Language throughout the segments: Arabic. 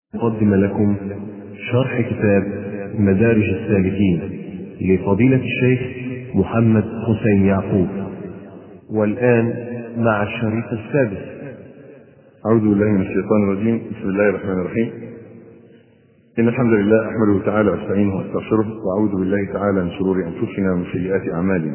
أقدم لكم شرح كتاب مدارج السالكين لفضيلة الشيخ محمد حسين يعقوب، والآن مع الشريط السادس. أعوذ بالله من الشيطان الرجيم. بسم الله الرحمن الرحيم. إن الحمد لله أحمده تعالى وأستعينه وأستغفره، وأعوذ بالله تعالى من شرور أنفسنا ومن سيئات أعمالنا.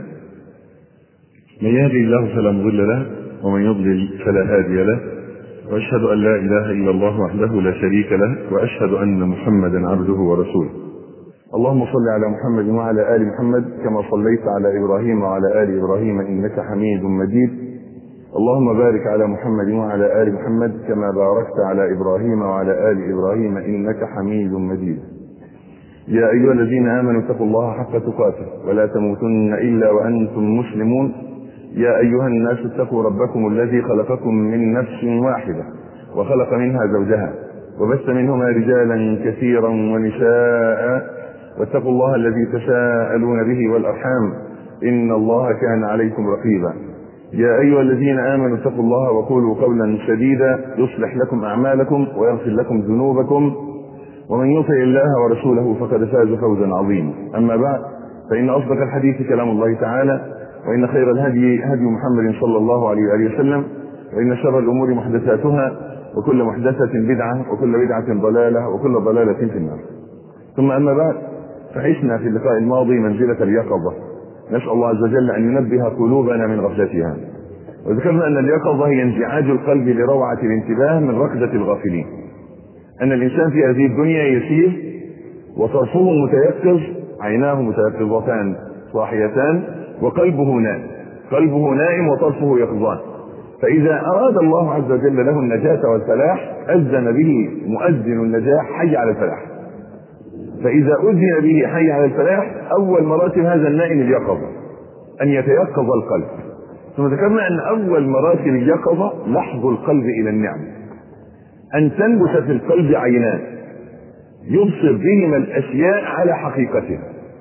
من يهدي الله فلا مضل له، ومن يضلل فلا هادي له، وأشهد أن لا إله إلا الله وحده لا شريك له، وأشهد أن محمدا عبده ورسوله. اللهم صل على محمد وعلى آل محمد كما صليت على إبراهيم وعلى آل إبراهيم إنك حميد مجيد. اللهم بارك على محمد وعلى آل محمد كما باركت على إبراهيم وعلى آل إبراهيم إنك حميد مجيد. يا أيها الذين آمنوا اتقوا الله حق تقاته ولا تموتن إلا وأنتم مسلمون. يا أيها الناس اتقوا ربكم الذي خلقكم من نفس واحدة وخلق منها زوجها وبث منهما رجالا كثيرا ونساء، واتقوا الله الذي تساءلون به والأرحام إن الله كان عليكم رقيبا. يا أيها الذين آمنوا اتقوا الله وقولوا قولا سديدا يصلح لكم أعمالكم ويغفر لكم ذنوبكم، ومن يطع الله ورسوله فقد فاز فوزا عظيما. أما بعد، فإن أصدق الحديث كلام الله تعالى، وإن خير الهدي هدي محمد صلى الله عليه وآله وسلم، وإن شر الأمور محدثاتها، وكل محدثة بدعة، وكل بدعة ضلالة، وكل ضلالة في النار. ثم أما بعد، فعشنا في اللقاء الماضي منزلة اليقظة. نسأل الله عز وجل أن ينبه قلوبنا من غفلتها، وذكرنا أن اليقظة هي انزعاج القلب لروعة الانتباه من ركضة الغافلين. أن الإنسان في هذه الدنيا يسير وطرفه متيقظ، عيناه متيقظتان صاحيتان، وقلبه نائم. قلبه نائم وطرفه يقظان. فإذا أراد الله عز وجل له النجاة والفلاح أذن به مؤذن النجاح حي على الفلاح. فإذا أذن به حي على الفلاح، أول مراتب هذا النائم اليقظة، أن يتيقظ القلب. ثم ذكرنا أن أول مراتب اليقظة لحظ القلب إلى النعم، أن تنبت في القلب عينان يبصر بهما الأشياء على حقيقتها.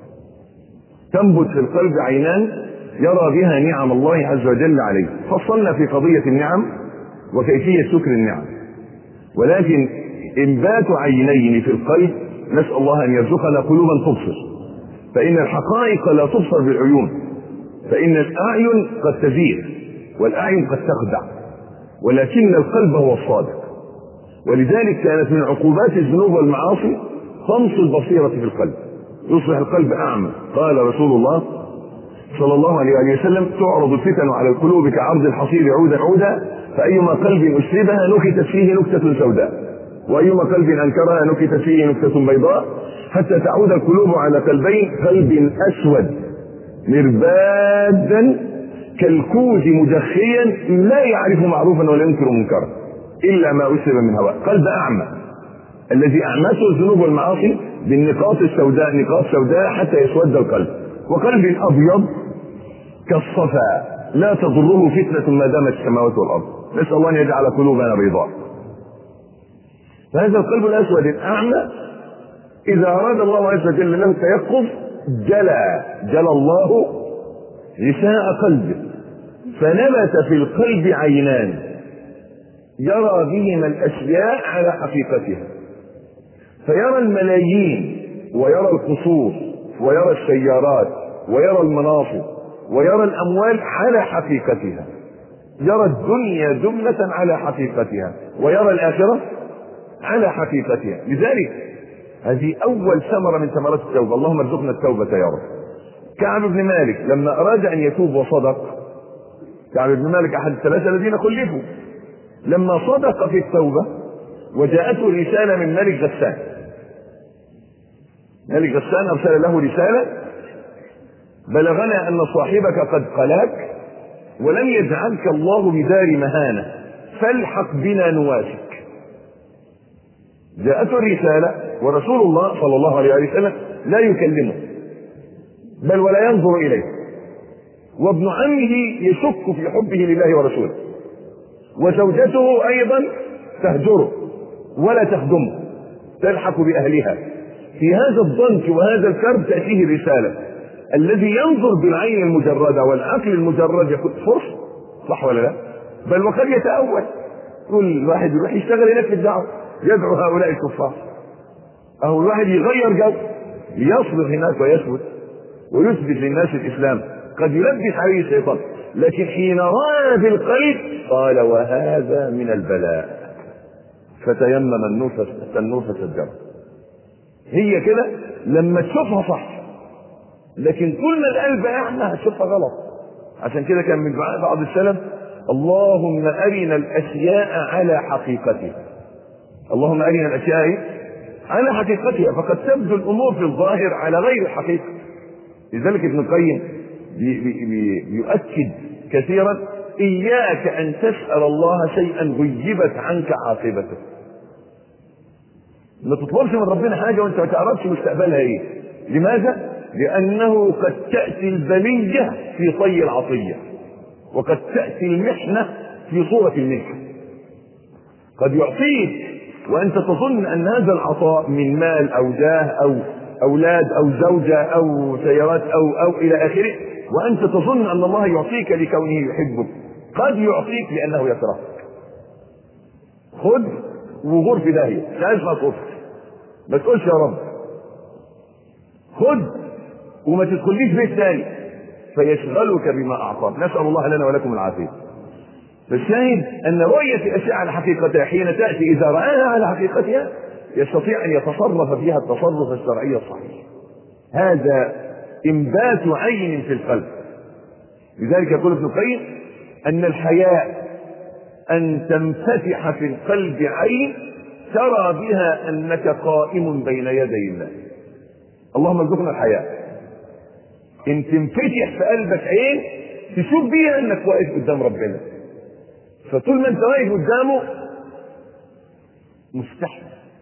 تنبت في القلب عينان يرى بها نعم الله عز وجل عليه. فصلنا في قضية النعم وكيفية شكر النعم، ولكن إنبات عينين في القلب نسأل الله أن يرزقنا قلوبا تبصر، فإن الحقائق لا تبصر بالعيون، فإن الأعين قد تزيغ والأعين قد تخدع، ولكن القلب هو الصادق. ولذلك كانت من عقوبات الذنوب والمعاصي طمس البصيرة في القلب، يصبح القلب أعمى. قال رسول الله صلى الله عليه وسلم: تعرض الفتن على القلوب كعرض الحصير عودا عودا، فأيما قلب أشربها نكتت فيه نكتة سوداء، وأيما قلب أنكرها نكتت فيه نكتة بيضاء، حتى تعود القلوب على قلبين: قلب أسود مربادا كالكوز مجخيا لا يعرف معروفا ولا ينكر منكرا إلا ما أشرب من هواء. قلب أعمى الذي أعمته الذنوب والمعاصي بالنقاط السوداء، نقاط سوداء حتى يسود القلب. وقلب أبيض كالصفا لا تضره فتنة ما دامت السماوات والأرض. نسأل الله أن يجعل قلوبنا بيضاء. فهذا القلب الأسود الأعمى إذا أراد الله عز وجل له التيقظ جلى الله غشاء قلبه، فنبت في القلب عينان يرى بهما الأشياء على حقيقتها، فيرى الملايين ويرى القصور ويرى السيارات ويرى المناصب ويرى الأموال على حقيقتها، يرى الدنيا جملة على حقيقتها، ويرى الآخرة على حقيقتها. لذلك هذه أول ثمرة من ثمرات التوبة. اللهم ارزقنا التوبة يا رب. كعب بن مالك لما أراد أن يتوب وصدق، كعب بن مالك أحد الثلاثة الذين خلفوا، لما صدق في التوبة وجاءته رسالة من ملك غسان. ملك غسان أرسل له رسالة: بلغنا أن صاحبك قد قلاك ولم يجعلك الله بدار مهانة، فالحق بنا نواسك. جاءته الرسالة ورسول الله صلى الله عليه وسلم لا يكلمه بل ولا ينظر إليه، وابن عمه يشك في حبه لله ورسوله، وزوجته أيضا تهجره ولا تخدمه، تلحق بأهلها. في هذا الضنك وهذا الكرب تأتيه الرسالة. الذي ينظر بالعين المجردة والعقل المجرد يقول فرصة، صح ولا لا؟ بل وقد يتأول، كل واحد يروح يشتغل هناك في الدعوة، يدعو هؤلاء الكفار. أهو الواحد يغير جو، يصبر هناك ويثبت ويثبت للناس الإسلام. قد يلبس عليه الشيطان، لكن حين رأى بالقلب قال وهذا من البلاء، فتيمم النور فسجره. هي كده لما تشوفها صح، لكن كل ما القلب احنا هتشوفها غلط. عشان كده كان من بعض السلف اللهم أرنا الأشياء على حقيقتها. اللهم أرنا الأشياء على حقيقتها، فقد تبدو الأمور في الظاهر على غير الحقيقة. لذلك ابن القيم بيؤكد كثيرا إياك أن تسأل الله شيئا غيبت عنك عاقبته. ما تطلبش من ربنا حاجة وانت ما تعرفش مستقبلها ايه. لماذا؟ لأنه قد تأتي البلية في طي العطية، وقد تأتي المحنة في صورة المنحة. قد يعطيك وأنت تظن أن هذا العطاء من مال أو جاه أو أولاد أو زوجة أو سيارات أو إلى آخره، وأنت تظن أن الله يعطيك لكونه يحبك. قد يعطيك لأنه يكرهك. خذ وغور في داهية، لا يسمع صوتك، ما تقولش يا رب. خذ وما تدخليش بيت ثاني فيشغلك بما أعطاك. نسأل الله لنا ولكم العافية. فالشاهد أن رؤية الأشياء على حقيقتها حين تأتي إذا رآها على حقيقتها يستطيع أن يتصرف فيها التصرف الشرعي الصحيح. هذا إنبات عين في القلب. لذلك يقول ابن القيم أن الحياء أن تنفتح في القلب عين ترى بها أنك قائم بين يدي الله. اللهم ارزقنا الحياء. إن تنفتح في قلبك عين تشوف بيها أنك واقف قدام ربنا، فطول ما أنت واقف قدامه مستحي.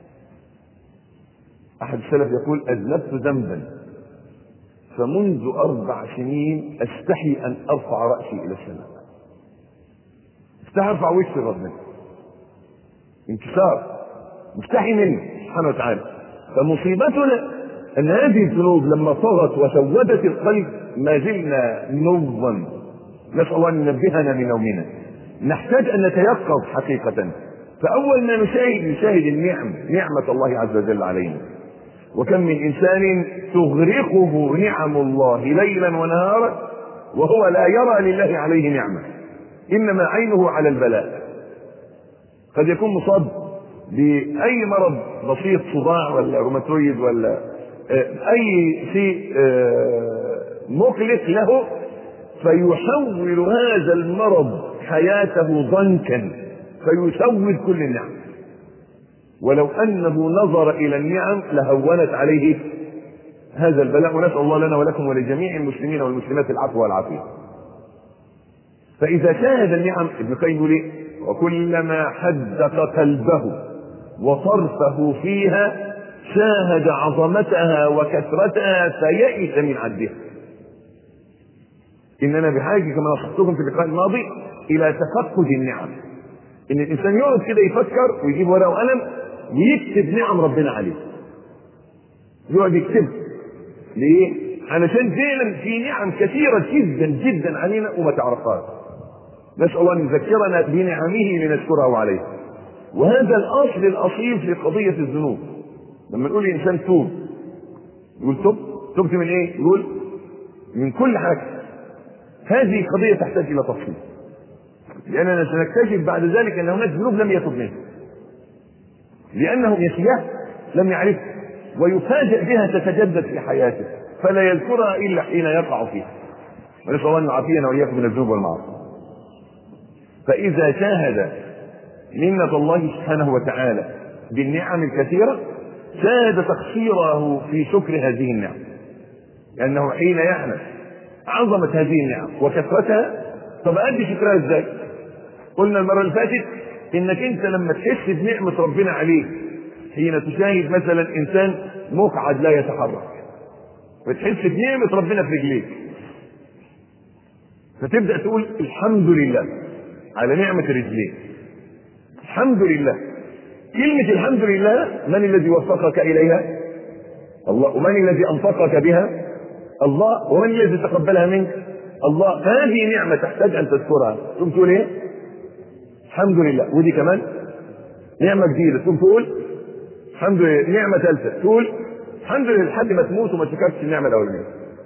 أحد السلف يقول أذنبت ذنبا فمنذ 4 سنين أستحي أن أرفع رأسي إلى السماء. استحي أرفع وجهي ربنا، انكسار، مستحي منه سبحانه وتعالى. فمصيبتنا أن هذه الذنوب لما طغت وسودت القلب ما زلنا نوما. نسأل الله أن ينبهنا من نومنا. نحتاج أن نتيقظ حقيقة. فأول ما نشاهد النعم، نعمة الله عز وجل علينا. وكم من إنسان تغرقه نعم الله ليلا ونهارا وهو لا يرى لله عليه نعمة، إنما عينه على البلاء. قد يكون مصاب بأي مرض بسيط، صداع ولا روماتويد ولا أي شيء مقلق له، فيحول هذا المرض حياته ضنكا فيسود كل النعم. ولو أنه نظر إلى النعم لهونت عليه هذا البلاء. ونسأل الله لنا ولكم ولجميع المسلمين والمسلمات العفو والعافية. فإذا شاهد النعم، ابن القيم يقول إيه؟ وكلما حدق قلبه وصرفه فيها شاهد عظمتها وكثرتها فيئس من عدها. إننا بحاجة كما نصحتكم في اللقاء الماضي إلى تفقد النعم. إن الإنسان يقعد كده يفكر ويجيب ورقة وقلم ويكتب نعم ربنا عليه. يقعد يكتب ليه؟ علشان فعلا في نعم كثيرة جدا جدا علينا وما تعرفهاش. نسأل الله أن يذكرنا بنعمه لنشكره عليه. وهذا الأصل الأصيل في قضية الذنوب. لما نقول الإنسان توب، يقول تبت من إيه؟ يقول من كل حاجة. هذه قضية تحتاج إلى تفصيل، لأننا سنكتشف بعد ذلك أن هناك ذنوب لم يتب منها لأنه نسيها لم يعرفها، ويفاجئ بها تتجدد في حياته فلا يذكرها إلا حين يقع فيها. ونسأل الله أن يعافينا وإياكم من الذنوب والمعاصي. فإذا شاهد منة الله سبحانه وتعالى بالنعم الكثيرة شاهد تقصيره في شكر هذه النعم، لأنه حين يعلم عظمة هذه النعم وكثرتها طب أدي شكرها إزاي؟ قلنا المرة اللي فاتت إنك أنت لما تحس بنعمة ربنا عليك حين تشاهد مثلا إنسان مقعد لا يتحرك، وتحس بنعمة ربنا في رجليك، فتبدأ تقول الحمد لله على نعمة الرجلين. الحمد لله. كلمة الحمد لله من الذي وفقك إليها؟ الله. ومن الذي أنفقك بها؟ الله. ومن الذي تقبلها منك؟ الله. هذه نعمة تحتاج أن تذكرها. ثم تقول إيه؟ الحمد لله. ودي كمان نعمة جديدة تقوم تقول الحمد لله، نعمة ثالثة تقول الحمد لله، لحد ما تموت وما شكرتش النعمة الأولانية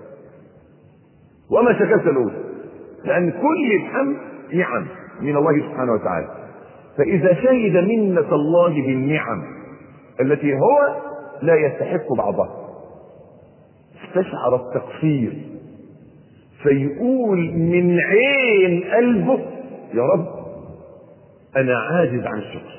وما شكرت الأولى، لأن كل الحمد نعم من الله سبحانه وتعالى. فإذا شهد منة الله بالنعم التي هو لا يستحق بعضها استشعر التقصير، فيقول من عين قلبه يا رب أنا عاجز عن الشكر،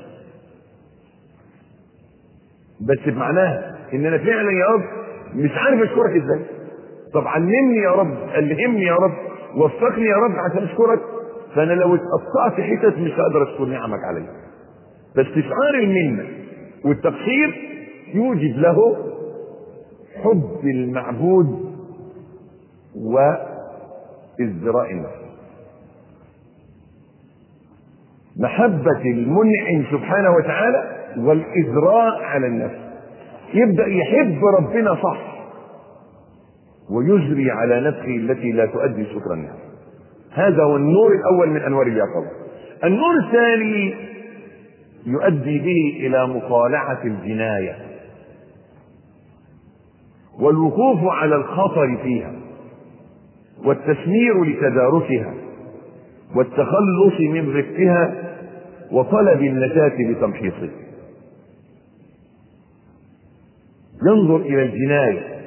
بس بمعناها ان انا فعلا يا رب مش عارف اشكرك ازاي. طب علمني يا رب، الهمني يا رب، وفقني يا رب عشان اشكرك، فانا لو اتقطعت حتت مش هقدر اشكر نعمك عليا. فاستشعار المنه والتقصير يوجد له حب المعبود وازدراء النفس. محبه المنعم سبحانه وتعالى والإزراء على النفس، يبدأ يحب ربنا صح ويجري على نفسه التي لا تؤدي شكر النعم. هذا هو النور الأول من أنوار اليقظة. النور الثاني يؤدي به إلى مطالعة الجناية والوقوف على الخطر فيها والتسمير لتداركها والتخلص من رفقها وطلب النجاة بتمحيصها. ينظر الى الجناية.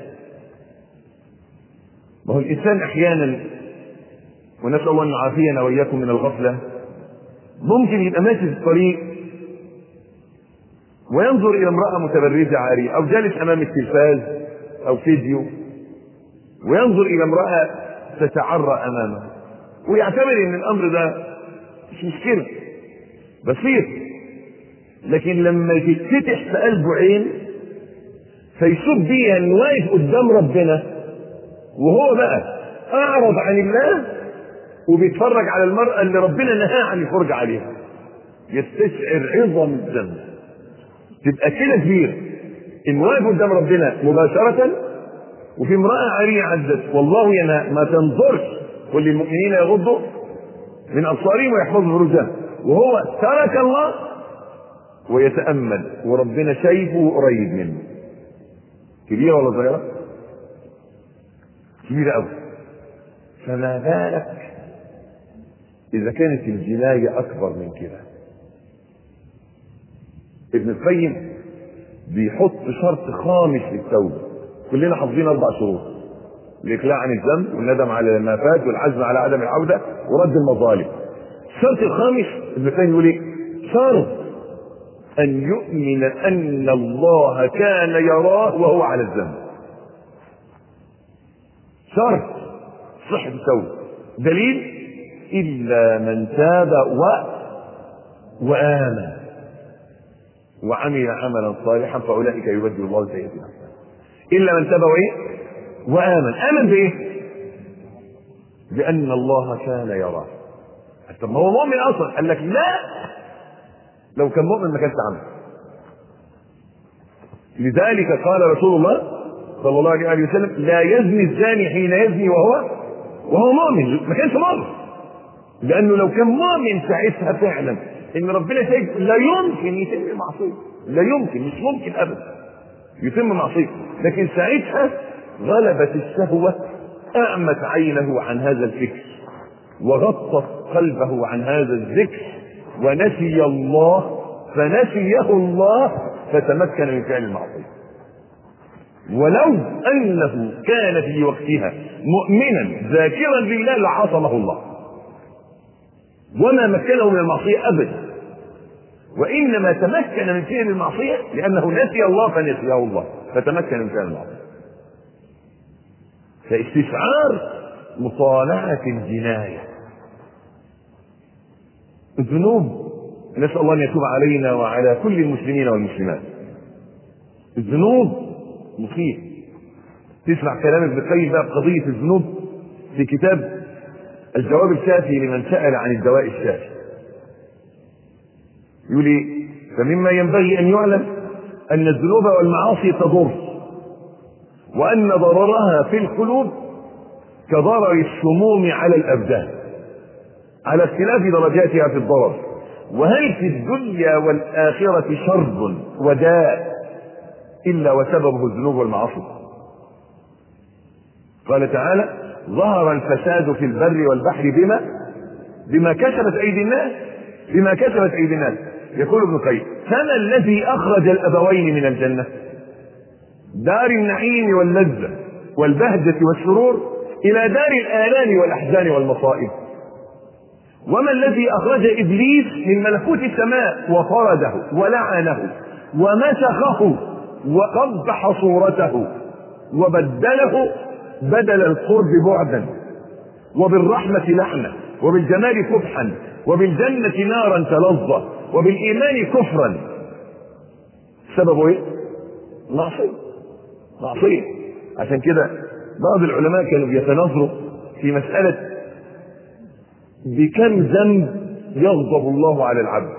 وهو الانسان احيانا، ونسأل الله ان يعافينا واياكم من الغفلة، ممكن يبقى ماشي في الطريق وينظر الى امرأة متبرجة عارية، او جالس امام التلفاز او فيديو وينظر الى امرأة تتعرى امامه ويعتبر ان الامر ده مش مشكلة بسيط، لكن لما تتفتح في قلبه عين فيشوف بيها انه واقف قدام ربنا وهو بقى اعرض عن الله وبيتفرج على المرأة اللي ربنا نهى عن الفرج عليها، يستشعر عظم الذنب. تبقى كده كبيرة ان واقف قدام ربنا مباشرة وفي امرأة عارية عزت والله ينهى ما تنظرش كل المؤمنين يغضوا من ابصارهم ويحفظوا فروجهم، وهو ترك الله ويتأمل وربنا شايفه قريب منه. كبيرة ولا صغيرة؟ كبيرة أوي. فما بالك إذا كانت الجناية أكبر من كده؟ ابن القيم بيحط شرط خامس للتوبة، كلنا حافظين 4 شروط: الإقلاع عن الذنب والندم على ما فات والعزم على عدم العودة ورد المظالم. الشرط الخامس ابن القيم يقول ايه؟ شرط أن يؤمن أن الله كان يراه وهو على الذنب. شرط صحة التوبة. دليل: إلا من تاب وآمن وعمل عملا صالحا فأولئك يبدل الله سيئاتهم حسنات. إلا من تاب وآمن. آمن بإيه؟ بأن الله كان يراه. طب ما هو مؤمن أصلا. قال لك لا، لو كان مؤمن ما كانش عمل. لذلك قال رسول الله صلى الله عليه وسلم: لا يزني الزاني حين يزني وهو مؤمن. ما كانش مؤمن، لأنه لو كان مؤمن ساعتها فعلا إن ربنا شايف لا يمكن يتم المعصية، لا يمكن، مش ممكن أبدا يتم معصية، لكن ساعتها غلبت الشهوة أعمت عينه عن هذا الفكر وغطت قلبه عن هذا الذكر ونسي الله فنسيه الله فتمكن من فعل المعصية. ولو أنه كان في وقتها مؤمنا ذاكرا لله لعصمه الله وما مكنه من المعصية أبدا، وإنما تمكن من فعل المعصية لأنه نسي الله فنسيه الله فتمكن من فعل المعصية. فاستشعار مطالعة الجناية. الذنوب، نسأل الله أن يتوب علينا وعلى كل المسلمين والمسلمات. الذنوب مصيبة. تسمع كلام ابن القيم بقى بقضية الذنوب في كتاب الجواب الشافي لمن سأل عن الدواء الشافي. يقول لي: فمما ينبغي أن يعلم أن الذنوب والمعاصي تضر، وأن ضررها في القلوب كضرر السموم على الأبدان على اختلاف درجاتها في الضرر، وهل في الدنيا والآخرة شر وداء إلا وسببه الذنوب والمعاصي؟ قال تعالى ظهر الفساد في البر والبحر بما كسبت أيدي الناس، بما كسبت أيدي الناس. يقول ابن القيم فما الذي أخرج الأبوين من الجنة، دار النعيم واللذة والبهجة والسرور، إلى دار الآلام والأحزان والمصائب؟ وما الذي أخرج إبليس من ملكوت السماء وطرده ولعنه ومسخه وقبح صورته وبدله بدل القرب بعدا، وبالرحمة لعنة، وبالجمال كفحا، وبالجنة نارا تلظى، وبالإيمان كفرا؟ سببه ايه؟ معصية. عشان كده بعض العلماء كانوا بيتناظروا في مسألة بكم ذنب يغضب الله على العبد.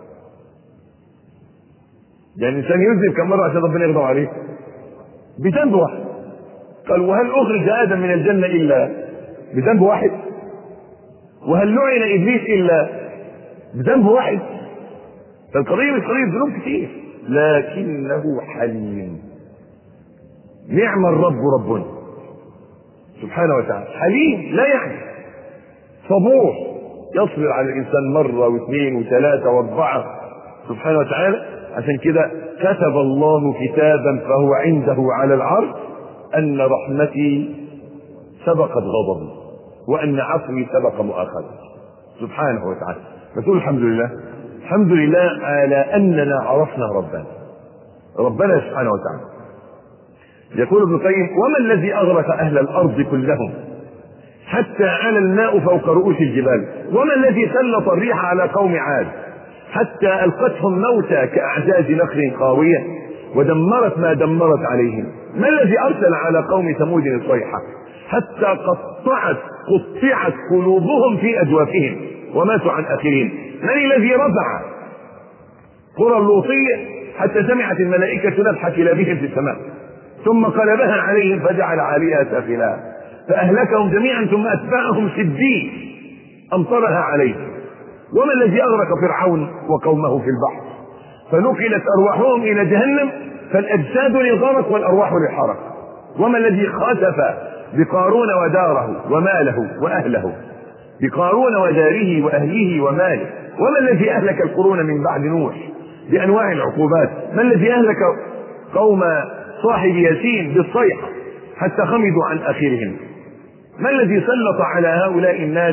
يعني الإنسان يذنب كم مرة عشان ربنا يغضب عليه؟ بذنب واحد. قال وهل أخرج آدم من الجنة إلا بذنب واحد؟ وهل لعن إبليس إلا بذنب واحد؟ فالقضية مش قضية ذنوب كتير، لكنه حليم. نعم الرب ربنا سبحانه وتعالى، حليم لا يعني صبور، يصبر على الإنسان مرة واثنين وثلاثة واربعة سبحانه وتعالى. عشان كده كتب الله كتابا فهو عنده على العرش أن رحمتي سبقت غضبي وأن عفوي سبق مؤاخذتي سبحانه وتعالى. فتقول الحمد لله، الحمد لله على أننا عرفنا ربنا سبحانه وتعالى. يقول ابن القيم وما الذي أغرق أهل الأرض كلهم حتى على الماء فوق رؤوس الجبال؟ وما الذي سلط الريح على قوم عاد حتى ألقتهم موتى كأعجاز نخل خاوية ودمرت ما دمرت عليهم؟ ما الذي أرسل على قوم ثمود الصيحة حتى قطعت قلوبهم في أجوافهم وماتوا عن آخرين؟ من الذي رفع قرى اللوطية حتى سمعت الملائكة نبح كلابهم في السماء ثم قلبها عليهم فجعل عليها سافلها فأهلكهم جميعا ثم أتبعهم سدين أمطرها عليهم؟ وما الذي أغرق فرعون وقومه في البحر فنقلت أرواحهم إلى جهنم فالأجساد للغرق والأرواح للحرق؟ وما الذي خسف بقارون وداره وماله وأهله، بقارون وداره وأهله وماله؟ وما الذي أهلك القرون من بعد نوح بأنواع العقوبات؟ ما الذي أهلك قوم صاحب ياسين بالصيحة حتى خمدوا عن آخرهم؟ ما الذي سلط على هؤلاء الناس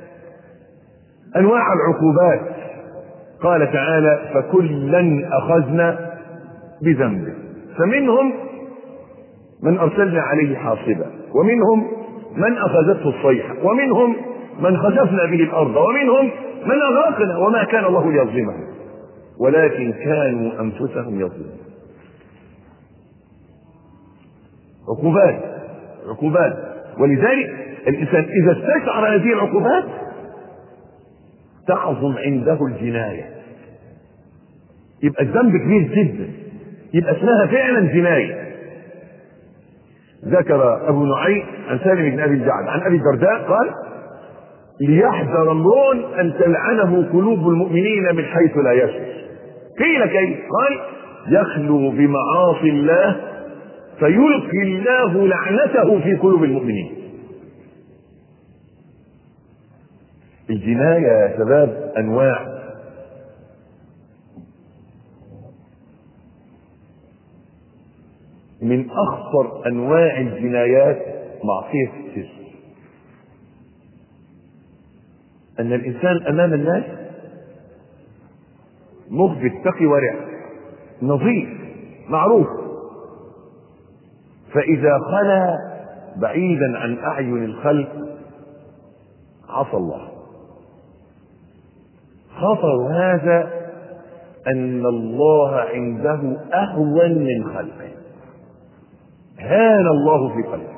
أنواع العقوبات؟ قال تعالى فكلا أخذنا بذنبه، فمنهم من أرسلنا عليه حاصبا، ومنهم من أخذته الصيحة، ومنهم من خسفنا به الأرض، ومنهم من أغرقنا وما كان الله ليظلمهم ولكن كانوا أنفسهم يظلمون. عقوبات. ولذلك الإنسان إذا استشعر هذه العقوبات تعظم عنده الجناية، يبقى الذنب كبير جدا، يبقى اسمها فعلا جناية. ذكر أبو نعيم عن سالم بن أبي الجعد عن أبي الدرداء قال ليحذر امرؤ أن تلعنه قلوب المؤمنين من حيث لا يشعر. قيل كيف؟ قال يخلو بمعاصي الله فيلقي الله لعنته في قلوب المؤمنين. الجناية يا شباب أنواع. من أخطر أنواع الجنايات معصية السر، أن الإنسان أمام الناس مخبت تقي ورع نظيف معروف، فإذا خلا بعيدا عن أعين الخلق عصى الله. خطر هذا أن الله عنده أهون من خلقه، هان الله في قلبه.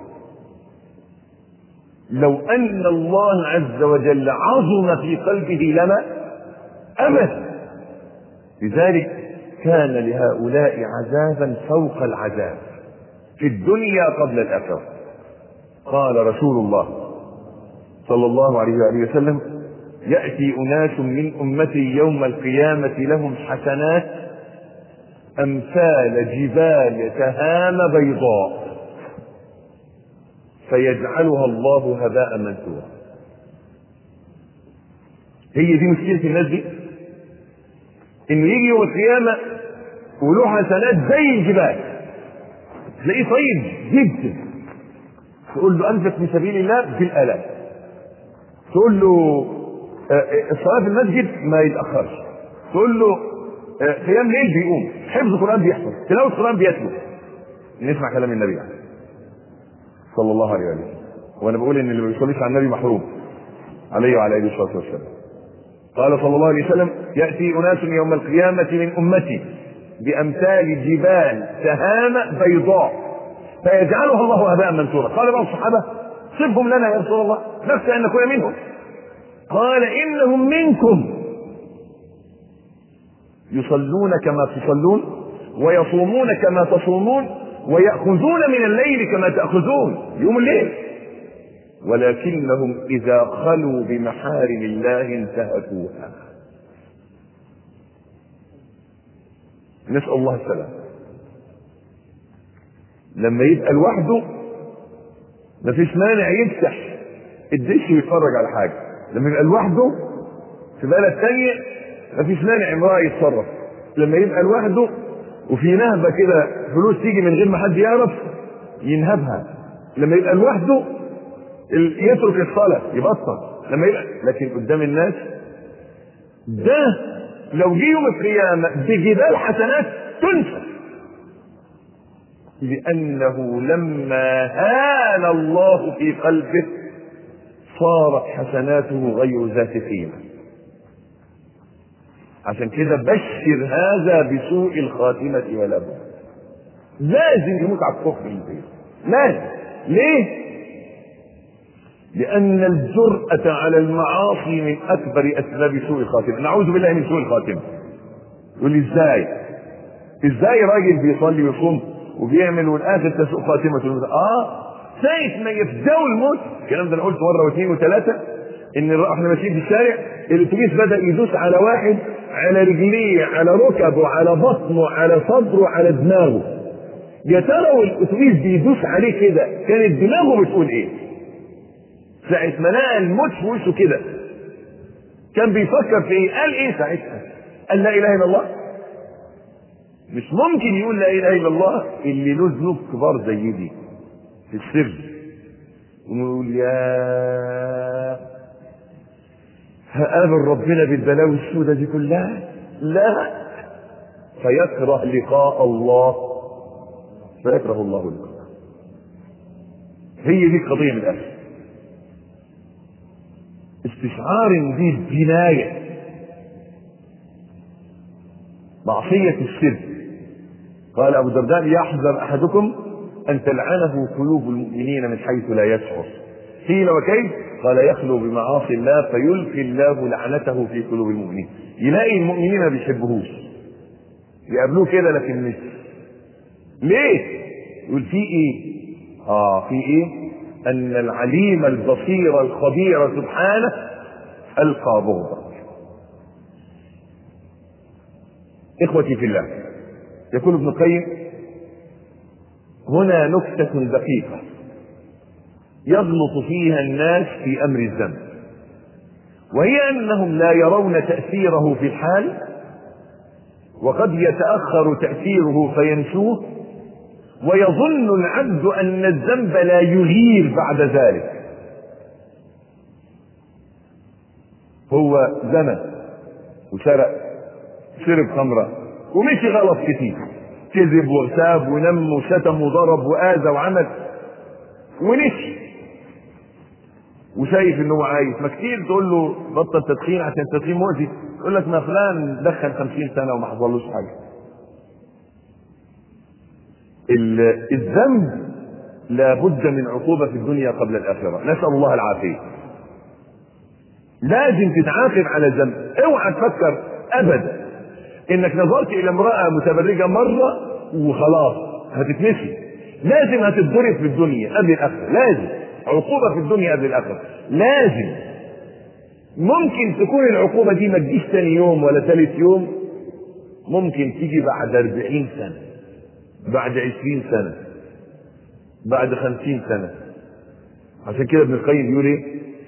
لو أن الله عز وجل عظم في قلبه لما أبد. لذلك كان لهؤلاء عذابا فوق العذاب في الدنيا قبل الآخرة. قال رسول الله صلى الله عليه وآله وسلم يأتي أناس من أمتي يوم القيامة لهم حسنات أمثال جبال تهامة بيضاء فيجعلها الله هباء منثورا. هي دي مشكلة الناس دي، إنه يجي يوم القيامة وله حسنات زي الجبال، تلاقيه طيب جدا، تقول له أنفق في سبيل الله بالآلاف، تقول له الصلاة في المسجد ما يتأخرش، تقول له قيام ليل بيقوم، حفظ قرآن بيحفظ، تلاوة قرآن بيتلو. نسمع كلام النبي صلى الله عليه وسلم، وانا بقول ان اللي ما بيصليش على النبي محروم عليه وعلى اله الصلاه والسلام. قال صلى الله عليه وسلم: ياتي اناس يوم القيامه من امتي بامثال جبال تهامه بيضاء فيجعلها الله هباء منثورا. قال بعض الصحابه: صفهم لنا يا رسول الله، نخشى ان نكون منهم. قال: انهم منكم يصلون كما تصلون ويصومون كما تصومون ويأخذون من الليل كما تأخذون، يوم الليل، ولكنهم إذا خلوا بمحارم الله انتهكوها. نسأل الله السلام. لما يبقى لوحده مفيش مانع يفتح الدش ويتفرج على حاجة، لما يبقى لوحده في بلد تانية مفيش مانع امرأة يتصرف، لما يبقى لوحده وفي نهبة كده فلوس تيجي من غير ما حد يعرف ينهبها، لما يبقى لوحده يترك الصلاة يبطل، لما يبقى لكن قدام الناس ده لو جه يوم القيامة بجبال حسنات تنسى، لأنه لما هان الله في قلبه صارت حسناته غير ذات قيمة. عشان كده بشر هذا بسوء الخاتمة ولا بد، لازم يموت على الكفر البيت، لازم. ليه؟ لأن الجرأة على المعاصي من أكبر أسباب سوء الخاتمة. نعوذ بالله من سوء الخاتمة. يقول لي إزاي راجل بيصلي ويصوم وبيعمل والآخر تسوء خاتمته؟ ساعة ما يفدوا الموت. الكلام ده أنا قلت مرة واثنين وثلاثة، إن إحنا ماشيين في الشارع الأتوبيس بدأ يدوس على واحد، على رجليه، على ركبه، على بطنه، على صدره، على دماغه. يا ترى والأتوبيس بيدوس عليه كده كانت دماغه بتقول إيه؟ ساعة ما لقى الموت في وشه كده كان بيفكر في إيه؟ قال إيه ساعتها؟ قال لا إله إلا الله؟ مش ممكن يقول لا إله إلا الله اللي له ذنوب كبار زي دي في السر ويقول يا هقابل ربنا بالبلاوي السوداء دي كلها؟ لا، فيكره لقاء الله، فيكره الله لقاء. هي دي القضية من الآخر، استشعار ان دي الجناية، معصية السر. قال أبو الدرداء: يحذر أحدكم أن تلعنه قلوب المؤمنين من حيث لا يشعر. قيل وكيف؟ قال: يخلو بمعاصي الله فيلقي الله لعنته في قلوب المؤمنين. يلاقي المؤمنين ما بيحبوهوش، يقابلوه كده لكن مش. ليه؟ يقول في ايه؟ في ايه؟ أن العليم البصير الخبير سبحانه ألقى بغضا. إخوتي في الله، يقول ابن القيم: هنا نكتة دقيقة يغلط فيها الناس في أمر الذنب، وهي أنهم لا يرون تأثيره في الحال، وقد يتأخر تأثيره فينسوه، ويظن العبد أن الذنب لا يغير بعد ذلك. هو زنى وسرق، شرب خمرة ومشي غلط كتير، كذب واغتاب ونم وشتم وضرب وآذى وعمل ونسي وشايف انه عايز. ما كتير تقول له بطل تدخين عشان التدخين مؤذي، يقول لك ما فلان دخن 50 سنة وما حصلوش حاجة. الذنب لابد من عقوبة في الدنيا قبل الآخرة، نسأل الله العافية. لازم تتعاقب على الذنب. اوعى تفكر ابدا انك نظرت الى امرأة متبرجة مرة وخلاص هتتنسي. لازم هتتضرب في الدنيا قبل الاخرة، لازم عقوبة في الدنيا قبل الاخرة، لازم. ممكن تكون العقوبة دي ما تجيش ثاني يوم ولا ثالث يوم، ممكن تيجي بعد 40 سنة، بعد 20 سنة، بعد 50 سنة. عشان كده ابن القيم بيقول ايه؟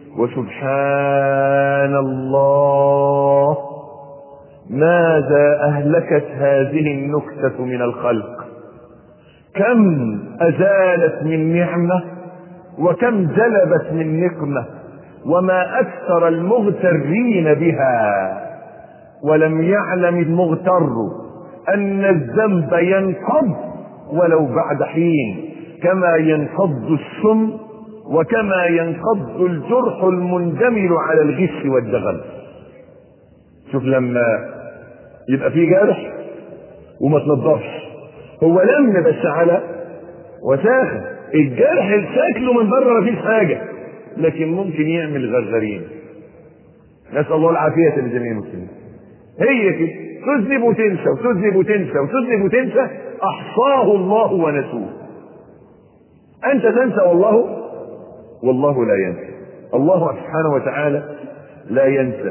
وسبحان الله ماذا أهلكت هذه النكتة من الخلق، كم أزالت من نعمة وكم جلبت من نقمة، وما أكثر المغترين بها، ولم يعلم المغتر أن الذنب ينقض ولو بعد حين، كما ينقض السم وكما ينقض الجرح المندمل على الغش والدغل. شوف لما يبقى في جرح وما تنضفش، هو لم بس على وساخة، الجرح شكله من بره ما فيش حاجة لكن ممكن يعمل غرغرين. نسأل الله العافية لجميع المسلمين. هي كده، تذنب وتنسى وتذنب وتنسى وتذنب وتنسى، أحصاه الله ونسوه. أنت تنسى والله لا ينسى. الله سبحانه وتعالى لا ينسى.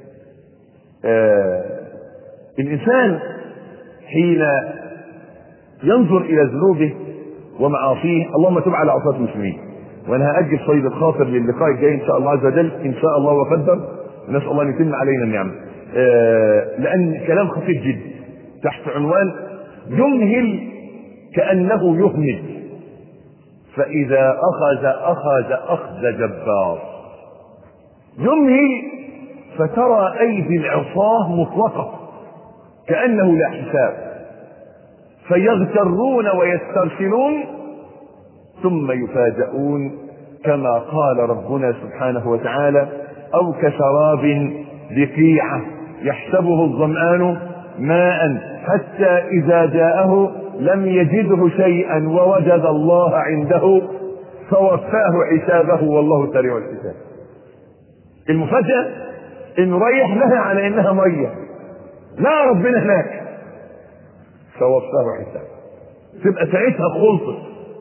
الإنسان حين ينظر إلى ذنوبه ومعاصيه، اللهم تب على عصاة المسلمين. وأنا هأجل صيد الخاطر للقاء الجاي إن شاء الله عز وجل، إن شاء الله وقدر، ونسأل الله أن يتم علينا النعمة. لأن كلام خطير جدا تحت عنوان يمهل كأنه يهمل، فإذا أخذ أخذ جبار. يمهل فترى أيدي العصاة مطلقة كأنه لا حساب، فيغترون ويسترسلون ثم يفاجؤون كما قال ربنا سبحانه وتعالى: أو كشراب بقيعة يحسبه الظمآن ماء حتى إذا جاءه لم يجده شيئا ووجد الله عنده فوفاه حسابه والله سريع الحساب. المفاجأة انه ريح لها على انها مية، لا ربنا هناك فوفاه حسابه، تبقى ساعتها خلصت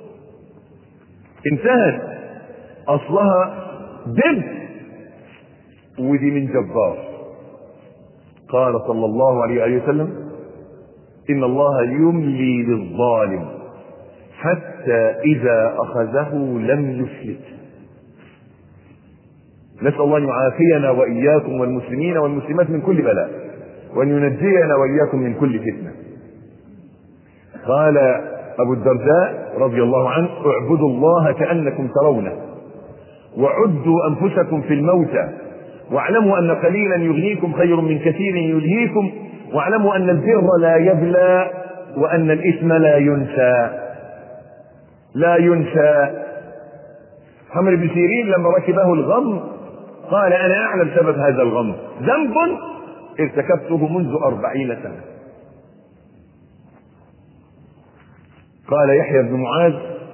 انتهت، اصلها دب ودي من جبار. قال صلى الله عليه وسلم: إن الله يملي للظالم حتى إذا أخذه لم يفلت. نسأل الله أن يعافينا وإياكم والمسلمين والمسلمات من كل بلاء، وأن ينجينا وإياكم من كل فتنة. قال أبو الدرداء رضي الله عنه: اعبدوا الله كأنكم ترونه، وعدوا أنفسكم في الموتى، واعلموا أن قليلا يغنيكم خير من كثير يلهيكم، واعلموا أن البر لا يبلى وأن الإثم لا ينسى. عمرو بن سيرين لما ركبه الغم قال: أنا أعلم سبب هذا الغم، ذنب ارتكبته منذ 40 سنة. قال يحيى بن معاذ: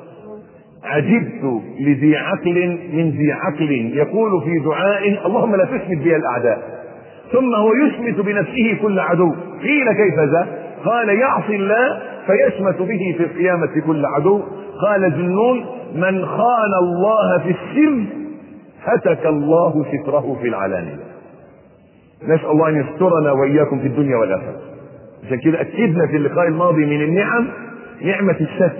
عجبت لذي عقل من ذي عقل يقول في دعائه: اللهم لا تشمت بي الأعداء، ثم هو يشمت بنفسه كل عدو. قيل: كيف ذا؟ قال: يعصي الله فيشمت به في القيامة كل عدو. قال ذنون: من خان الله في السر هتك الله ستره في العلانية. نسأل الله أن يسترنا وإياكم في الدنيا والآخرة. عشان كده أكدنا في اللقاء الماضي من النعم نعمة الستر،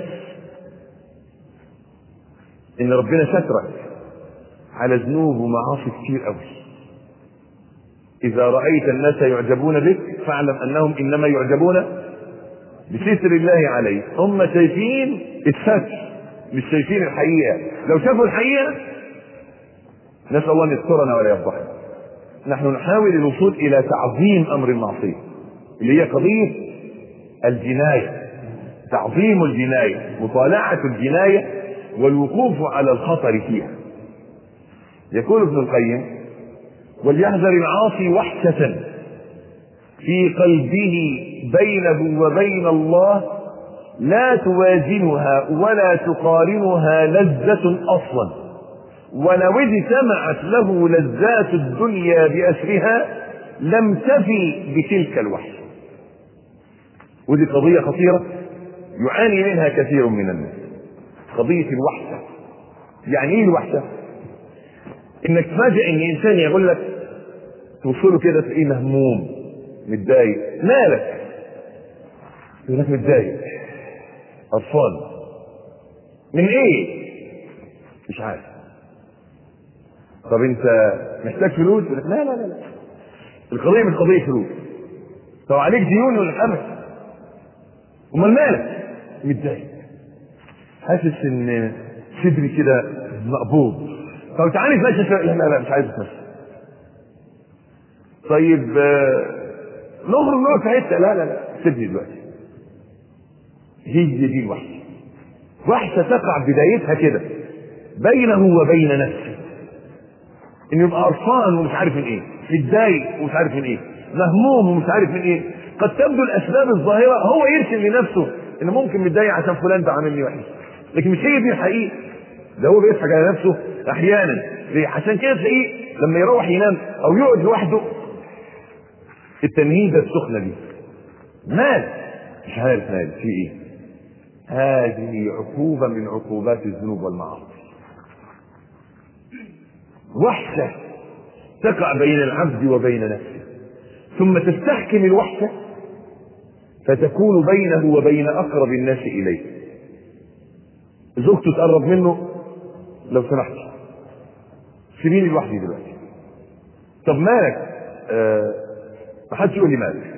إن ربنا سترك على ذنوب ومعاصي كتير قوي. إذا رأيت الناس يعجبون بك فاعلم أنهم إنما يعجبون بستر الله عليه. هم شايفين الستر مش شايفين الحقيقة. لو شافوا الحقيقة نسأل الله أن يسترنا ولا يفضحنا. نحن نحاول الوصول إلى تعظيم أمر المعصية اللي هي قضية الجناية، تعظيم الجناية، مطالعة الجناية والوقوف على الخطر فيها. يقول ابن القيم: وليحذر العاصي وحشة في قلبه بينه وبين الله لا توازنها ولا تقارنها لذة أصلا، ولو اجتمعت له لذات الدنيا بأسرها لم تفي بتلك الوحشة. ودي قضية خطيرة يعاني منها كثير من الناس، قضية الوحشة. يعني ايه الوحشة؟ انك تفاجئ ان انسان يقول لك توصله كده تلاقيه مهموم متضايق. مالك؟ يقول لك متضايق قرفان من ايه؟ مش عارف. طب انت محتاج فلوس؟ يقول لك لا لا لا لا، القضيه مش قضيه فلوس. طب عليك ديون؟ يقول لك ابدا. امال مالك؟ متضايق، حاسس ان صدري كده مقبوض. طب تعالى نتمشى شويه. لا لا لا مش عايز اتمشى. طيب نخرج نقعد في حته. لا لا لا سيبني دلوقتي. هي دي الوحشه. وحشه تقع بدايتها كده بينه وبين نفسه، انه يبقى قرفان ومش عارف من ايه، متضايق ومش عارف من ايه، مهموم ومش عارف من ايه. قد تبدو الاسباب الظاهره، هو يرسم لنفسه ان ممكن متضايق عشان فلان ده عاملني وحش، لكن مش هي دي الحقيقه. ده هو بيضحك على نفسه احيانا. ليه؟ عشان كده تلاقيه لما يروح ينام او يقعد لوحده التنهيده السخنه دي، مال مش عارف مال في ايه. هذه عقوبه من عقوبات الذنوب والمعاصي. وحشه تقع بين العبد وبين نفسه، ثم تستحكم الوحشه فتكون بينه وبين اقرب الناس اليه. زوجته تقرب منه، لو سمحت سيبيني لوحدي دلوقتي. طب مالك؟ ما حدش يقول لي مالك.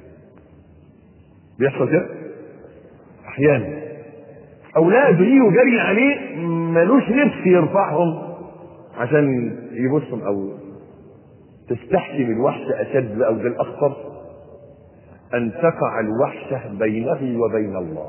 بيحصل كده احيانا. اولاده يجوا جري عليه ملوش نفس يرفعهم عشان يبصهم. او تستحكم الوحشه اشد او ده الاخطر، ان تقع الوحشه بينه وبين الله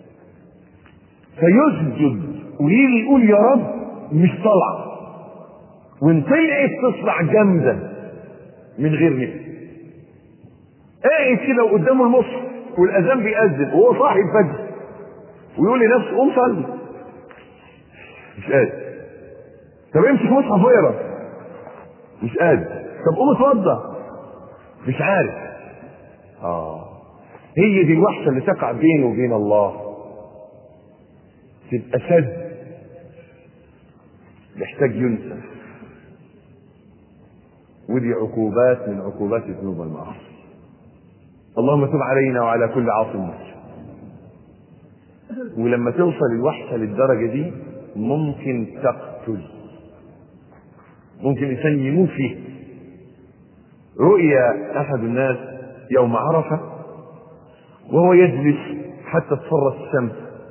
فيسجد ويجي يقول يا رب مش طالعه، وان طلعت تطلع جامده من غير نفس. قاعد كده وقدامه المصحف والاذان بيأذن وهو صاحي الفجر ويقول لنفسه قوم صلي، مش قادر. طب امسك مصحف واقرا، مش قادر. طب قوم اتوضى، مش عارف. هي دي الوحشه اللي تقع بينه وبين الله، تبقى شد يحتاج ينسى. ودي عقوبات من عقوبات الذنوب والمعاصي. اللهم تب علينا وعلى كل عاص مسلم. ولما توصل الوحشه للدرجه دي ممكن تقتل، ممكن الانسان يموت فيه. رؤيا احد الناس يوم عرفه وهو يجلس حتى تصفرت الشمس،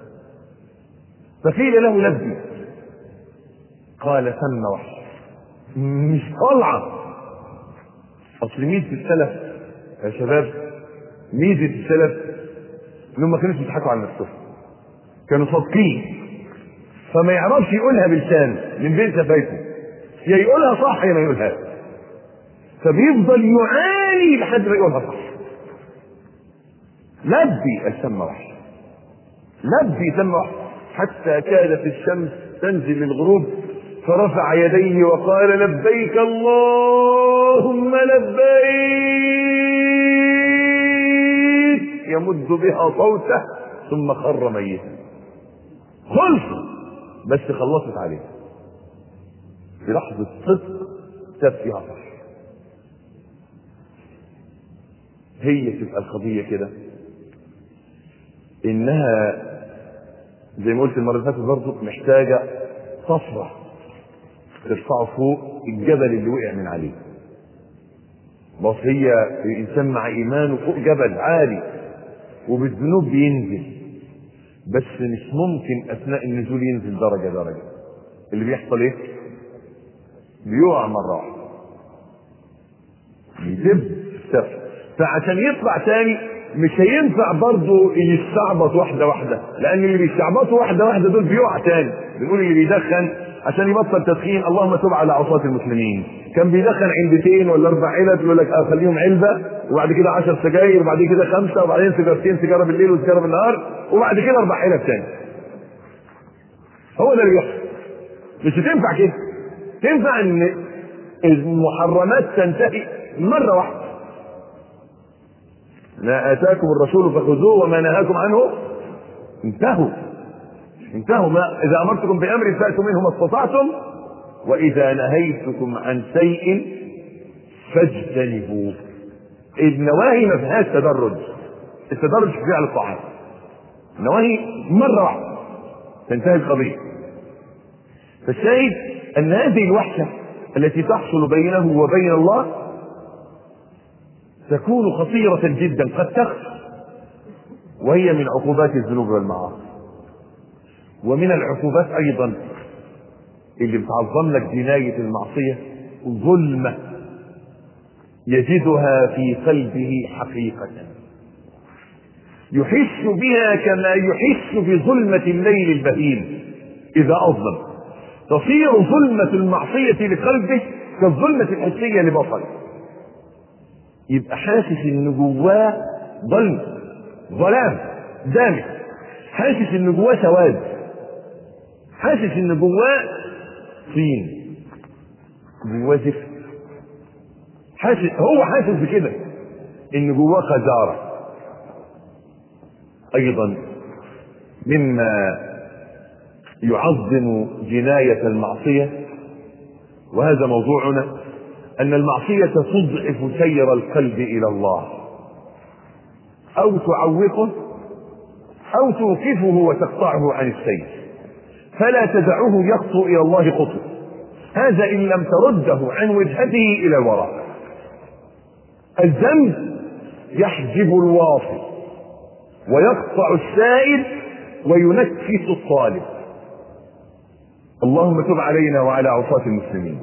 فقيل له لبي، قال ثم وحش مش طالعه. اصل ميزه السلف يا شباب، ميزه السلف انهم ما كانوش بيضحكوا على نفسهم، كانوا صادقين. فما يعرفش يقولها بلسانه من بين شفايفه، يا يقولها صح يا ما يقولها، فبيفضل يعاني لحد ما يقولها صح. لبي السم وحش، لبي سم وحش، حتى كادت الشمس تنزل للغروب فرفع يديه وقال لبيك اللهم لبيك، يمد بها صوته ثم خر ميتا. خلص بس خلصت عليه في لحظة صدق تاب فيها صح. هي تبقى القضية كده، انها زي ما قلت المرة اللي فاتت برضه محتاجة صفرة ترفعه فوق الجبل اللي وقع من عليه. بس هي الانسان مع ايمانه فوق جبل عالي وبالذنوب بينزل، بس مش ممكن اثناء النزول ينزل درجة درجة. اللي بيحصل ايه؟ بيقع مرة واحدة، يدب السفر. فعشان يطلع تاني مش هينفع برضه يستعبط واحدة واحدة، لان اللي بيستعبطوا واحدة واحدة دول بيقع تاني. بنقول اللي بيدخن عشان يبطل تدخين اللهم تب على عصاة المسلمين، كان بيدخن علبتين ولا 4 علب يقول لك خليهم علبة، وبعد كده 10 سجاير، وبعد كده 5، وبعدين سيجارتين، سيجارة بالليل وسيجارة بالنهار، وبعد كده 4 علب تاني. هو ده اللي بيحصل. مش هتنفع كده. تنفع ان المحرمات تنتهي مرة واحدة. ما آتاكم الرسول فخذوه وما نهاكم عنه انتهوا. ما إذا أمرتكم بأمر فأتوا منه ما استطعتم، وإذا نهيتكم عن شيء فاجتنبوه. النواهي ما فيهاش تدرج، التدرج في فعل الطاعات، النواهي مرة واحدة تنتهي القضية. فالشاهد أن هذه الوحشة التي تحصل بينه وبين الله تكون خطيرة جدا، قد تخفى، وهي من عقوبات الذنوب والمعاصي. ومن العقوبات أيضا اللي بتعظم لك جناية المعصية ظلمة يجدها في قلبه حقيقة، يحس بها كما يحس بظلمة الليل البهيم إذا أظلم. تصير ظلمة المعصية لقلبه كالظلمة الحسية لبصره، يبقى حاسس إن جواه ظلام دامج، حاسس إن جواه سواد، حاسس إن جواه طين، جواه زفت، هو حاسس بكده إن جواه قذارة. أيضا مما يعظم جناية المعصية، وهذا موضوعنا، أن المعصية تضعف سير القلب إلى الله، أو تعوقه أو توقفه وتقطعه عن السير، فلا تدعه يخطو إلى الله خطوة، هذا إن لم ترده عن وجهته إلى الوراء. الذنب يحجب الواصل ويقطع السائل وينكس الطالب. اللهم تب علينا وعلى عصاة المسلمين.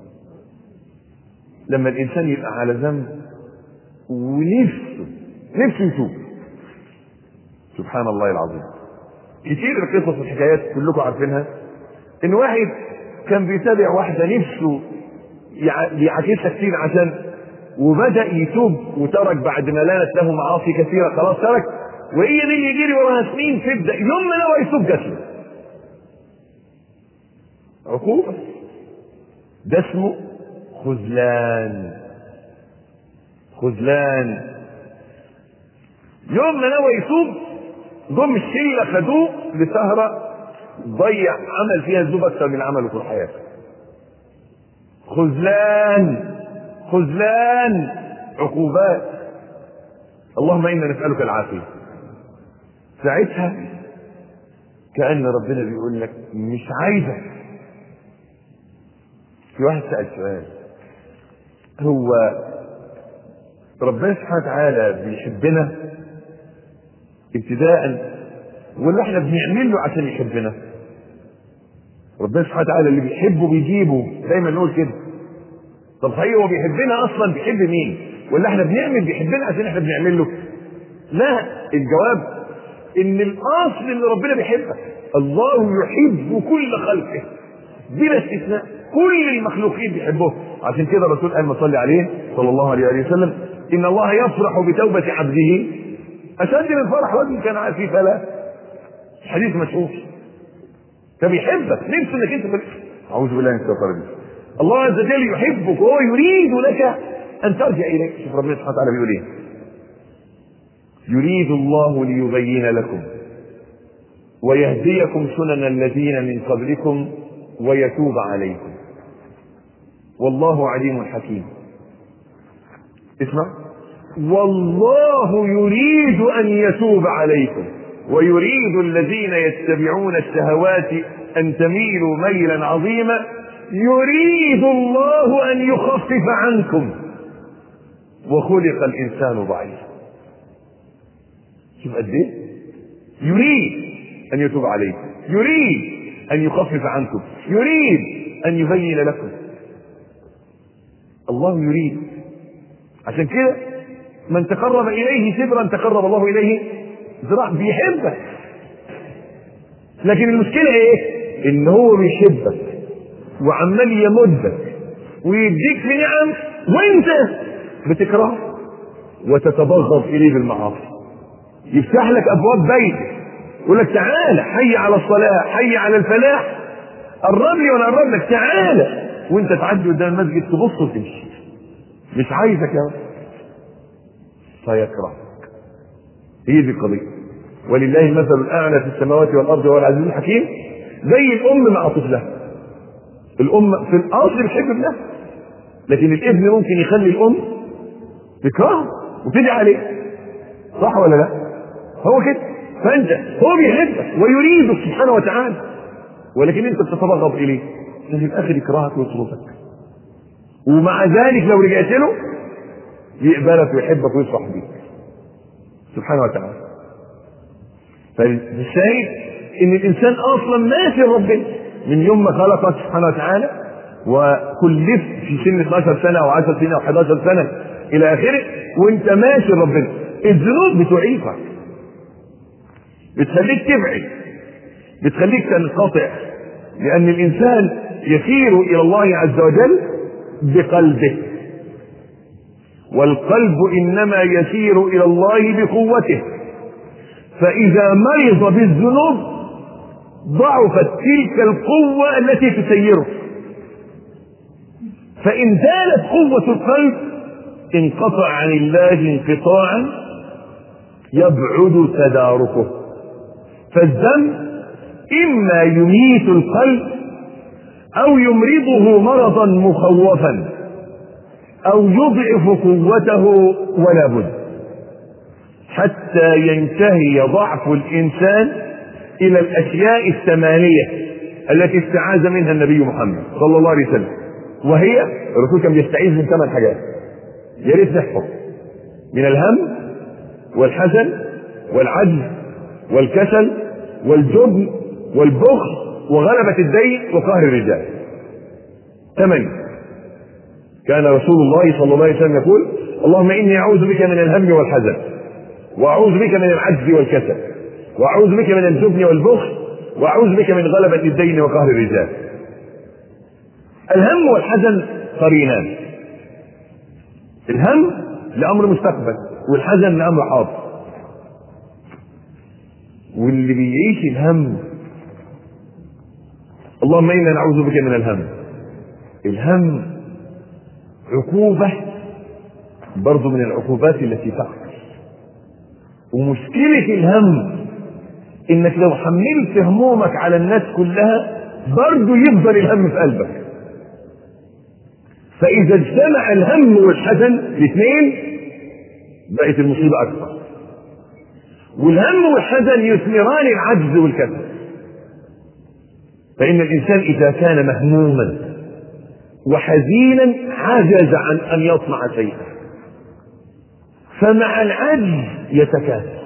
لما الإنسان يبقى على ذنب ونفسه يتوب، سبحان الله العظيم. كتير القصص والحكايات كلكم عارفينها، إن واحد كان بيتابع واحدة نفسه يعكسها كتير عشان، وبدأ يتوب وترك بعد ما لانت له معاصي كثيرة، خلاص ترك، وهي دي اللي يجري وراها سنين، تبدأ يوم ما نوى يتوب جسمه. عقوبة، ده اسمه خذلان. يوم ما نوى يتوب جم الشله خدوه لسهره ضيع عمل فيها الذنوب اكثر من عمله طول حياته. خذلان عقوبات. اللهم انا نسألك العافية. ساعتها كأن ربنا بيقول لك مش عايزك. في واحد سأل سؤال، هو ربنا سبحانه وتعالى بيحبنا ابتداء ولا احنا بنعمل له عشان يحبنا؟ ربنا سبحانه وتعالى اللي بيحبه بيجيبه، دايما نقول كده. طب صحيح هو بيحبنا اصلا، بيحب مين؟ ولا احنا بنعمل بيحبنا عشان احنا بنعمل له؟ لا، الجواب ان الاصل ان ربنا بيحبك. الله يحب كل خلقه بلا استثناء، كل المخلوقين بيحبوه. عشان كده الرسول قال ما صلي عليه صلى الله عليه وسلم ان الله يفرح بتوبة عبده اشد من فرح رجل كان عارف فيه فلا. حديث مشهور. فبيحبك نفسه انك انت اعوذ بالله من الشيطان الرجيم. الله عز وجل يحبك وهو يريد لك ان ترجع اليه. شوف ربنا سبحانه وتعالى بيقول ايه؟ يريد الله ليبين لكم ويهديكم سنن الذين من قبلكم ويتوب عليكم والله عليم حكيم. اسمع، والله يريد ان يتوب عليكم ويريد الذين يتبعون الشهوات ان تميلوا ميلا عظيما يريد الله ان يخفف عنكم وخلق الانسان ضعيفا. شوف قد ايه يريد ان يتوب عليكم، يريد ان يخفف عنكم، يريد ان يبين لكم. الله يريد. عشان كده من تقرب اليه شبرا تقرب الله اليه ذراع. بيحبك، لكن المشكله ايه؟ ان هو بيحبك وعمال يمدك ويديك في نعم وانت بتكرهه وتتبغض اليه بالمعاصي. يفتح لك ابواب بيتك يقول لك تعالى حي على الصلاه، حي على الفلاح، قرب لي وانا اقرب لك، تعالى، وانت تعدي قدام المسجد تبص وتمشي، مش عايزك يا رب فيكرهك. هي دي القضيه. ولله المثل الاعلى في السماوات والارض وهو العزيز الحكيم. زي الام مع طفلها. الام في الاصل بتحب ابنها لكن الابن ممكن يخلي الام تكرهه وتدعي عليه، صح ولا لا؟ هو كده. فانت هو بيحبك ويريدك سبحانه وتعالى، ولكن انت بتتبغض اليه، لكن الاخر يكرهك ويطردك، ومع ذلك لو رجعت له يقبلك ويحبك ويفرح بيك سبحانه وتعالى. فالشاهد ان الانسان اصلا ماشي ربنا من يوم ما خلقك سبحانه وتعالى، وكلفت في سن 12 سنه او 10 سنين او 11 سنه الى اخره، وانت ماشي ربنا. الذنوب بتعيقك، بتخليك تبعد، بتخليك تنقطع، لان الانسان يسير الى الله عز وجل بقلبه، والقلب انما يسير الى الله بقوته، فاذا مرض بالذنوب ضعفت تلك القوة التي تسيره، فان زالت قوة القلب انقطع عن الله انقطاعا يبعد تداركه. فالذنب اما يميت القلب او يمرضه مرضا مخوفا او يضعف قوته ولا بد، حتى ينتهي ضعف الانسان الى الاشياء الثمانية التي استعاذ منها النبي محمد صلى الله عليه وسلم، وهي الرسول كان بيستعيذ من 8 حاجات، يا ريت نحفظ: من الهم والحزن والعجز والكسل والجبن والبخل وغلبة الدين وقهر الرجال. 8. كان رسول الله صلى الله عليه وسلم يقول: اللهم إني أعوذ بك من الهم والحزن، وأعوذ بك من العجز والكسل، وأعوذ بك من الجبن والبخل، وأعوذ بك من غلبة الدين وقهر الرجال. الهم والحزن قرينان، الهم لأمر مستقبل والحزن لأمر حاضر. واللي بيعيش الهم، اللهم إنا نعوذ بك من الهم. الهم عقوبة برضو من العقوبات التي تحصل، ومشكلة الهم انك لو حملت همومك على الناس كلها برضو يفضل الهم في قلبك. فاذا اجتمع الهم والحزن الاثنين بقت المصيبة اكبر. والهم والحزن يثمران العجز والكسل، فان الانسان اذا كان مهموما وحزينا عجز عن ان يصنع شيئا، فمع العجز يتكاسل،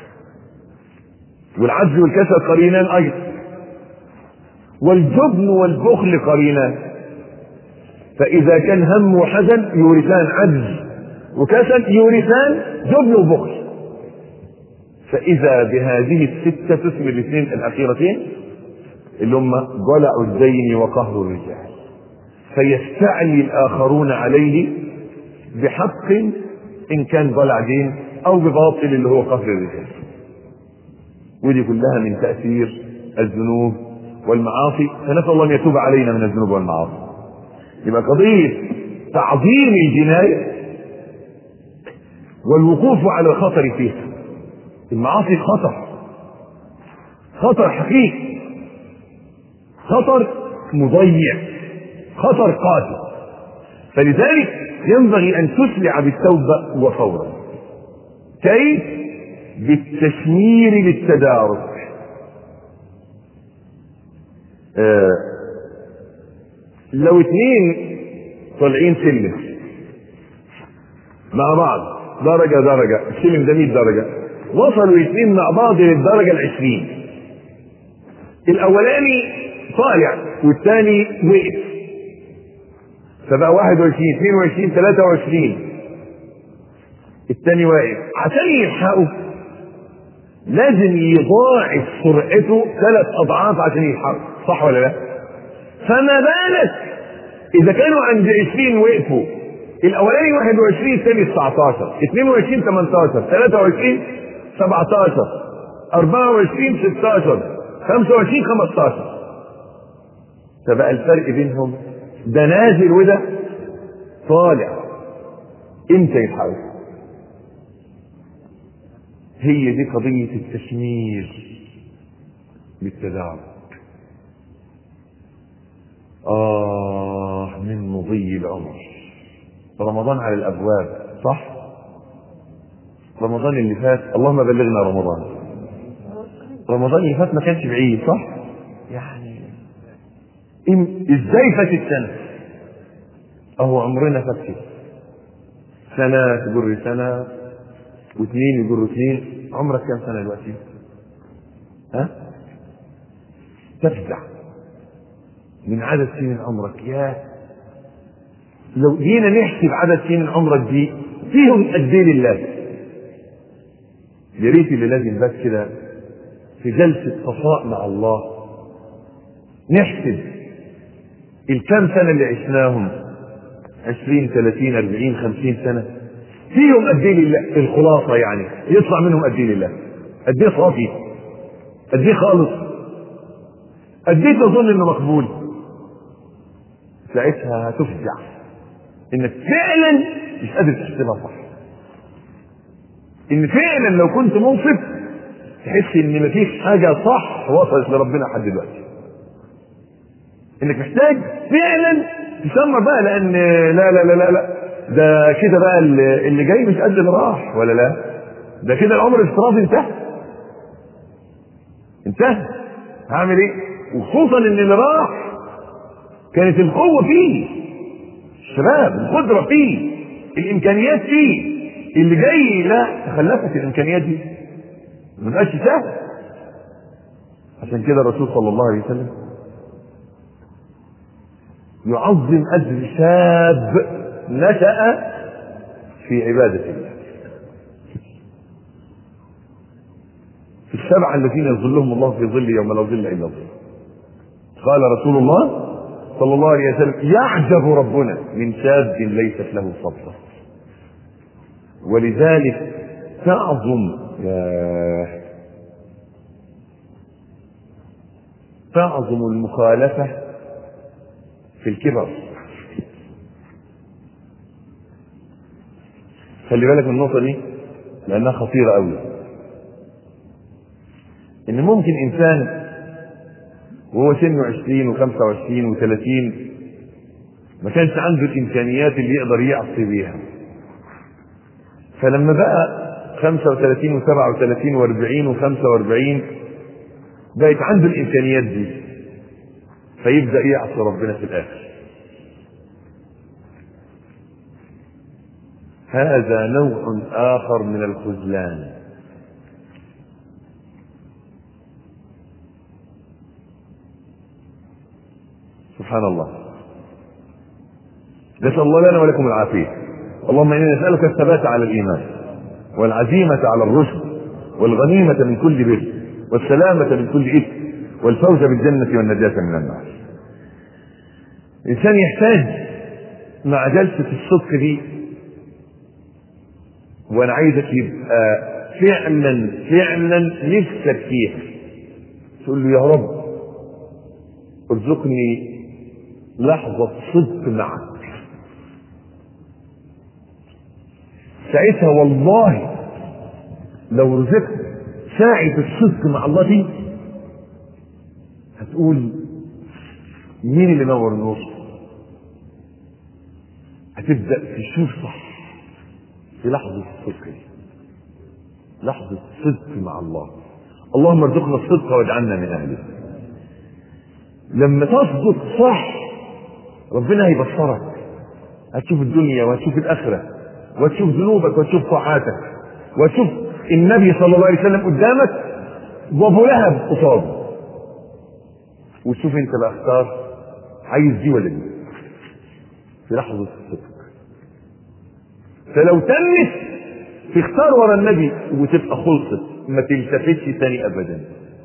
والعجز والكسل قرينان ايضا، والجبن والبخل قرينان. فاذا كان هم وحزن يورثان عجز وكسل، يورثان جبن وبخل. فاذا بهذه الستة تثمر الاثنين الاخيرتين اللي هم ضلع الدين وقهر الرجال، فيستعلي الاخرون عليه بحق ان كان ضلع دين او بباطل اللي هو قهر الرجال. ودي كلها من تأثير الذنوب والمعاصي، فنسأل الله ان يتوب علينا من الذنوب والمعاصي. يبقى قضية تعظيم الجناية والوقوف على الخطر فيها. المعاصي خطر حقيقي، خطر مضيع، خطر قاتل، فلذلك ينبغي ان تسرع بالتوبة وفورا. كيف؟ بالتشمير للتدارك. لو اثنين طالعين سلم مع بعض درجة، السلم ده 100 درجة، وصلوا الاثنين مع بعض للدرجة 20، الاولاني طالع والثاني وقف، فبقى 21 22 23، الثاني واقف. عشان يلحقوا لازم يضاعف سرعته 3 أضعاف عشان يلحقوا، صح ولا لا؟ فما بالك اذا كانوا عند 20 وقفوا، الاولاني 21 الثاني 19 22 18 23 17 24 16 25 15، فبقى الفرق بينهم ده نازل وده طالع. امتى يلحقوا؟ هي دي قضية التشمير بالتدارك. من مضي العمر رمضان على الابواب، صح؟ رمضان اللي فات، اللهم بلغنا رمضان. رمضان اللي فات ما كانش بعيد، صح؟ يعني ازاي فاتت سنه؟ اهو عمرنا فات كده، سنه تجر سنه واثنين يجروا اثنين. عمرك كام سنه دلوقتي؟ ها؟ تفزع من عدد سنين عمرك. يا لو جينا نحسب عدد سنين عمرك دي فيهم قد ايه لله. يا ريت اللي لازم بس كده في جلسه صفاء مع الله نحسب الكام سنه اللي عشناهم، 20 30 40 50 سنه، فيهم قد ايه لله. الخلاصه يعني يطلع منهم قد ايه لله، قد ايه صافي، قد ايه خالص، قد ايه تظن انه مقبول. ساعتها هتفزع انك فعلا مش قادر تحسبها صح، ان فعلا لو كنت منصف تحس ان مفيش حاجه صح وصلت لربنا لحد دلوقتي، انك محتاج فعلا تسمع بقى. لان لا لا لا لا, لا. ده كده بقى اللي جاي مش قد اللي راح، ولا لا؟ ده كده العمر الافتراضي انتهى. هعمل ايه؟ وخصوصا ان اللي راح كانت القوه فيه، الشباب، القدره فيه، الامكانيات فيه. اللي جاي لا، تخلفت الامكانيات دي، ما بقاش سهل. عشان كده الرسول صلى الله عليه وسلم يعظم اجر شاب نشأ في عبادة الله. في السبعة الذين يظلهم الله في ظل يوم لا ظل إلا ظله. قال رسول الله صلى الله عليه وسلم: يعجب ربنا من شاب ليست له صبرة. ولذلك تعظم المخالفة في الكبر. خلي بالك من النقطة دي لأنها خطيرة أوي. إن ممكن إنسان وهو سنه 20 و25 و30 ما كانش عنده الإمكانيات اللي يقدر يعصي بيها، فلما بقى 35 و37 و40 و45 بقت عنده الإمكانيات دي، فيبدأ يعصي ربنا في الآخر. هذا نوع آخر من الخذلان. سبحان الله. نسأل الله لنا ولكم العافية. اللهم إنا نسألك الثبات على الإيمان، والعزيمة على الرشد، والغنيمة من كل بر، والسلامة من كل إثم، والفوز بالجنة والنجاة من النار. الإنسان يحتاج مع جلسة الصدق دي، وأنا عايزك يبقى فعلا نفسك فيها، تقول له: يا رب ارزقني لحظة صدق معك. ساعتها والله لو رزقت ساعة الصدق مع الله دي هتقول: مين اللي نور النور؟ هتبدأ تشوف صح في لحظة الصدق دي، لحظة صدق مع الله. اللهم ارزقنا الصدق واجعلنا من أهله. لما تصدق صح ربنا هيبصرك، هتشوف الدنيا وهتشوف الآخرة وهتشوف ذنوبك وهتشوف طاعاتك وهتشوف النبي صلى الله عليه وسلم قدامك وابو لهب قصاده، وتشوف انت بقى اختار عايز دي ولا دي في لحظة الصدق. فلو تمت تختار ورا النبي وتبقى خلصت، ما تلتفتش تاني ابدا،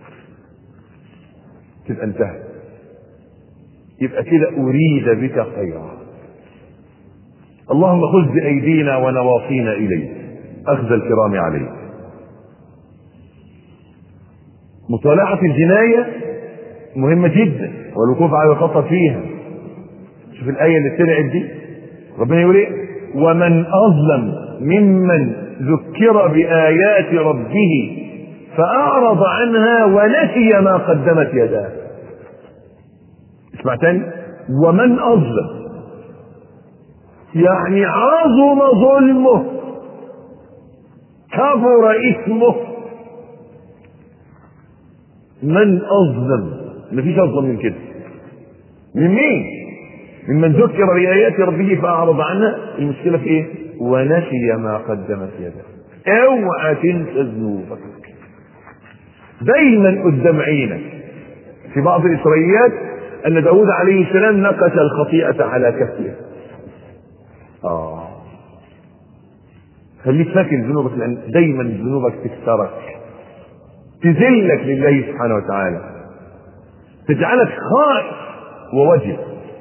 تبقى انتهت، يبقى كده اريد بك خيرا. اللهم خذ بايدينا ونواصينا اليك اخذ الكرام عليك. مطالعة الجناية مهمة جدا والوقوف على الخطأ فيها. شوف الآية اللي طلعت دي، ربنا يقول ايه: ومن أظلم ممن ذكر بآيات ربه فأعرض عنها ونسي ما قدمت يداه. اسمع تاني: ومن أظلم يعني عظم ظلمه، كبر إثمه. من أظلم؟ مفيش أظلم من كده. من مين؟ ممن ذكر بآيات ربه فأعرض عنها. المشكلة في إيه؟ ونسي ما قدمت يده. اوعى تنسى ذنوبك دايما قدام عينك. في بعض الإسرائيليات أن داود عليه السلام نقش الخطيئة على كفه. خليك فاكر ذنوبك، لأن دايما ذنوبك تكسرك، تذلك لله سبحانه وتعالى، تجعلك خائف ووجل.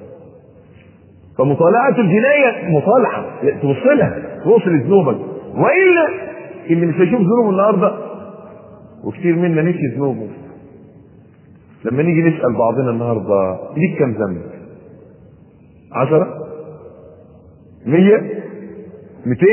فمطالعة الجناية مطالعة توصلها، توصل ذنوبك، وإلا اللي مش هيشوف ذنوبه النهارده، وكثير منا نسي ذنوبه. لما نيجي نسأل بعضنا النهارده ليك كم ذنب؟ 10 100 200؟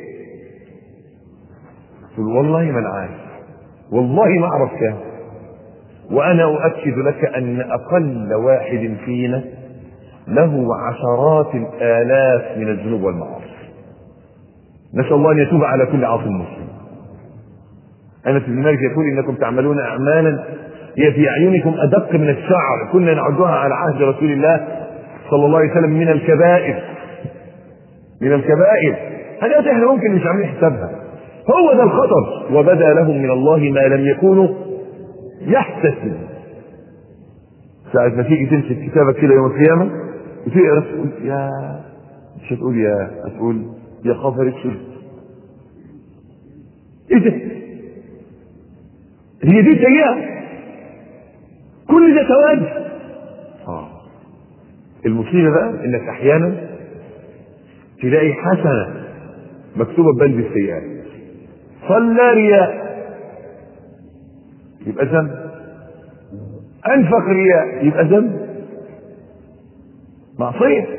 تقول والله ما انا عارف، والله ما اعرف كام. وانا اؤكد لك ان اقل واحد فينا له عشرات الالاف من الذنوب والمعاصي. نسال الله ان يتوب على كل عاصي مسلم. انس بن مالك يقول انكم تعملون اعمالا هي في اعينكم ادق من الشعر، كنا نعدها على عهد رسول الله صلى الله عليه وسلم من الكبائر. من الكبائر حاجات احنا ممكن مش عاملين حسابها. هو ده الخطر. وبدا لهم من الله ما لم يكونوا يحتسبون. ساعة ما تيجي تمسك كتابك كده يوم القيامة وتقرا تقول يا، مش هتقول يا، هتقول يا خبر اسود. ايه ده؟ هي دي سيئة؟ كل ده سواد. المصيبة بقى انك احيانا تلاقي حسنة مكتوبة ببند السيئات. صلى رياء يبقى ذنب، انفق رياء يبقى ذنب، معصية.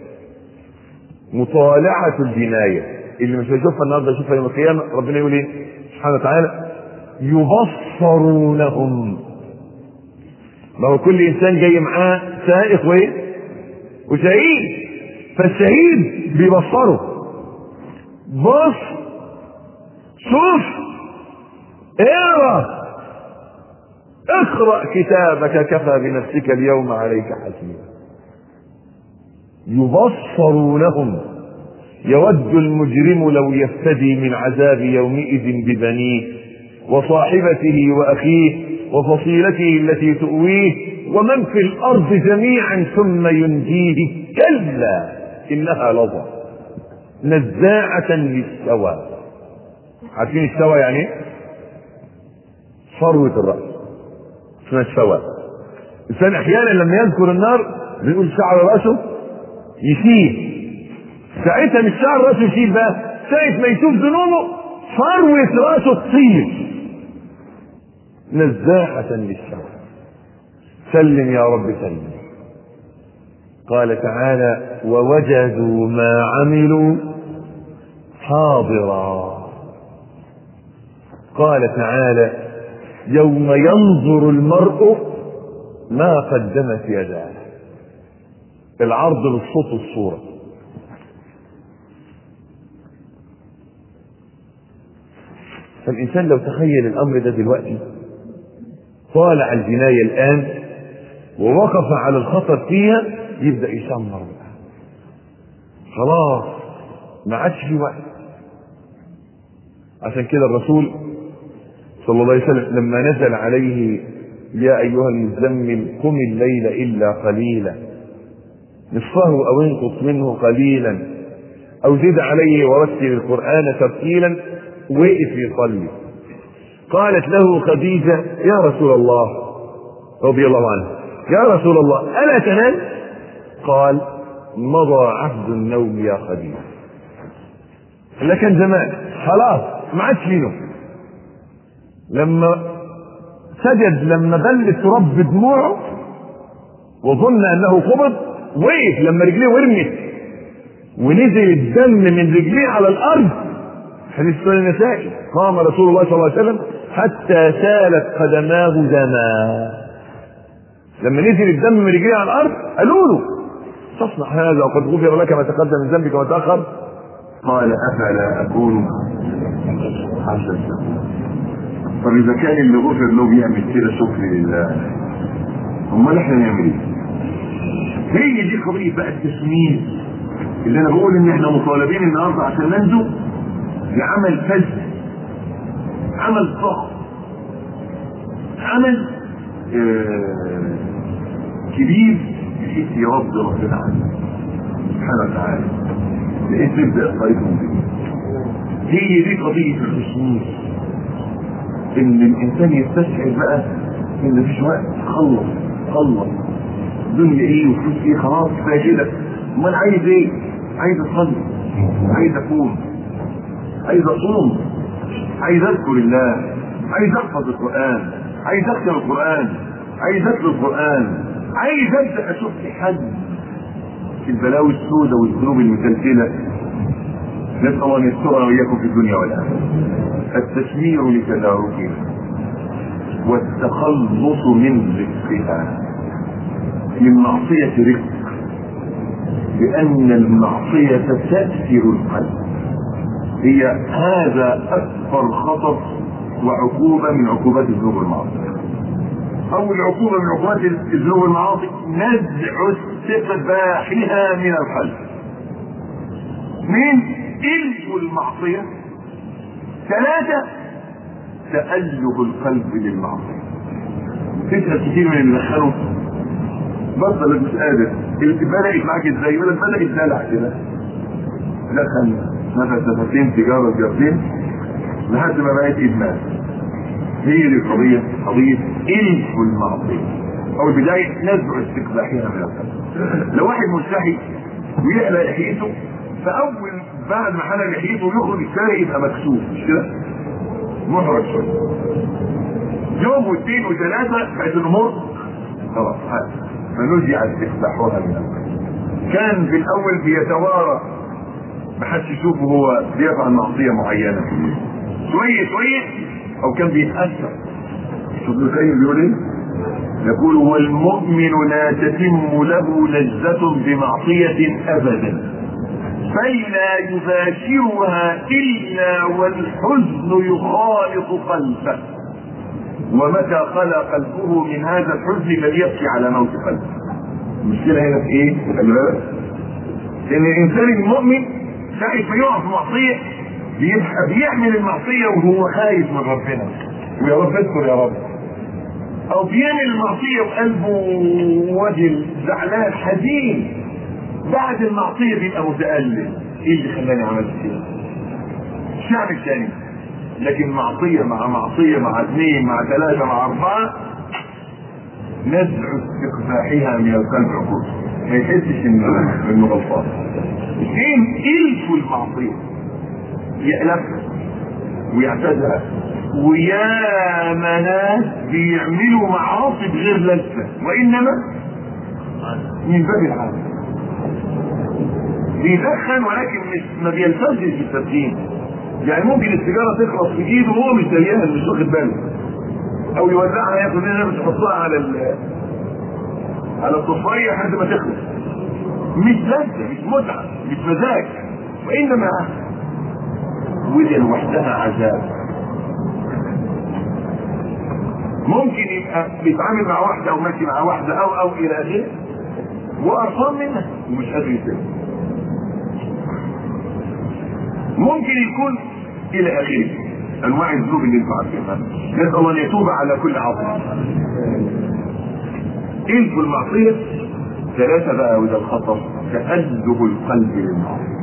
مطالعة الجناية اللي مش هيشوفها النهارده يشوفها يوم القيامة. ربنا يقول ايه سبحانه وتعالى؟ يبصرونهم. ما هو كل انسان جاي معاه سائق وايه وشهيد، فالشهيد بيبصره. بص، شوف، اقرأ كتابك كفى بنفسك اليوم عليك حسيبا. يبصرونهم. يود المجرم لو يفتدي من عذاب يومئذ ببنيه وصاحبته وأخيه وفصيلته التي تؤويه ومن في الأرض جميعا ثم ينجيه. كلا إنها لظى نزاعة للشوى. عارفين الشوى يعني ايه؟ فروة الرأس اسمها الشوى. الإنسان أحيانا لما يذكر النار بيقول شعر رأسه يشيل. ساعتها مش شعر رأسه يشيل بقى، ساعة ما يشوف ذنوبه فروة رأسه تطير. نزاعة للشوى. سلم يا رب سلم. قال تعالى ووجدوا ما عملوا حاضرا. قال تعالى يوم ينظر المرء ما قدمت يداه. العرض للصوت والصورة. فالإنسان لو تخيل الأمر ده دلوقتي، طالع الجناية الآن ووقف على الخطر فيها، يبدأ يشمر بقى. خلاص ما عادش في وقت. عشان كده الرسول صلى الله عليه وسلم لما نزل عليه يا أيها المزمل قم الليل إلا قليلا نصفه أو انقص منه قليلا أو زد عليه ورتل القرآن ترتيلا، وقف يصلي. قالت له خديجة يا رسول الله رضي الله عنه يا رسول الله ألا تنام؟ قال مضى عهد النوم يا خديجة. لكن زمان خلاص ما عادش فيه نوم. لما سجد، لما بل التراب بدموعه وظن انه قبض، وقف لما رجليه ورمت ونزل الدم من رجليه على الارض. حديث سنن النسائي. قام رسول الله صلى الله عليه وسلم حتى سالت قدماه دما. لما نزل الدم من رجليه على الارض قالوا له تصنع هذا وقد غفر لك ما تقدم من ذنبك وما تأخر. قال افلا اكون حسنا. طب اذا كان اللي غفر له بيعمل كده شكر لله، امال احنا نعمل ايه؟ هي دي قضيه بقى التسميم اللي انا بقول ان احنا مطالبين النهارده عشان ننجو بعمل فذ، عمل ضخم، عمل كبير بحيث يرضي ربنا عنه سبحانه وتعالى، بحيث نبدا الطريق من جديد. هي دي قضيه الخصوص، ان الانسان يستشعر بقى ان مفيش وقت، خلص دنيا ايه وفلوس ايه، خلاص كفايه كده. امال عايز ايه؟ عايز اصلي، عايز اكون، عايز اصوم، عايز اذكر الله، عايز احفظ القران، عايز اختم القران، عايز اتلو القران، عايز ابدا اشوف حد في البلاوي السوداء والذنوب المتلتله. نسال الله ان يسترنا واياكم في الدنيا والاخره. التشمير لتداركها والتخلص من رزقها. للمعصيه رزق، لان المعصيه تأثر القلب. هي هذا اكبر خطر وعقوبه من عقوبات الذنوب والمعاصي. اول عقوبه من عقوبات الذنوب والمعاصي نزع استقباحها من القلب. اثنين، إلف المعصيه. ثلاثه، تأله القلب للمعصيه. تسأل كتير من اللي دخلوا بطل مش قادر، بدأت معاك ازاي؟ يقول لك بدأت دلع كده، دخل نفسين سيجاره سيجارتين لحد ما بقت ادمان. هي دي القضيه، قضيه إلف المعصيه او بدايه نزع استقباحها من القلب. لو واحد مستحي ويحلق لحيته، فاول بعد ما حلق لحيته يخرج الشارع يبقى مكسوف، مش كده؟ محرج شويه. يوم واثنين وثلاثه بقت الامور خلاص فنزع استقباحها من القلب. كان في الاول بيتوارى محدش يشوفه هو بيفعل معصيه معينه، شويه او كان بيتاثر. شوف ابن القيم بيقول ايه؟ يقول: والمؤمن لا تتم له لذة بمعصية ابدا، فلا يباشرها الا والحزن يخالط قلبه، ومتى خلا قلبه من هذا الحزن فليبكي على موت قلبه. المشكله هنا في ايه؟ خلي بالك ان الانسان المؤمن ساعة ما يقع في معصيه بيبقى بيعمل المعصيه وهو خايف من ربنا، ويا رب اذكر يا رب، او بيعمل المعصيه وقلبه وجل زعلان حزين. بعد المعصيه بيبقى متألم، ايه اللي خلاني عملت كده؟ مش هعمل تاني. لكن معصيه مع معصيه مع اثنين مع ثلاثه مع اربعه نزع استقباحها من القلب عقوبه، ما يحسش انه غلطان. اثنين، إلف المعصيه، يألفها ويعتادها. ويا ناس بيعملوا معاصي بغير لذة، وانما من باب العادة. بيدخن ولكن ما بيلتزمش بالتدخين. يعني ممكن السيجاره تخلص في ايده وهو مش زيها، مش واخد باله، او يوزعها ياخد منها مش يحطها على الطفايه لحد ما تخلص. مش لذة، مش متعه، مش مزاج، وانما ودي لوحدها عذاب. ممكن يبقى بيتعامل مع واحده او ماشي مع واحده او الى اخره وقرفان منها ومش قادر يسيبها. ممكن يكون الى اخره انواع الذنوب اللي انتوا عارفينها. نسال الله ان يتوب على كل عاصي. إلف المعصيه. ثلاثه بقى وده الخطر، تأله القلب للمعصيه.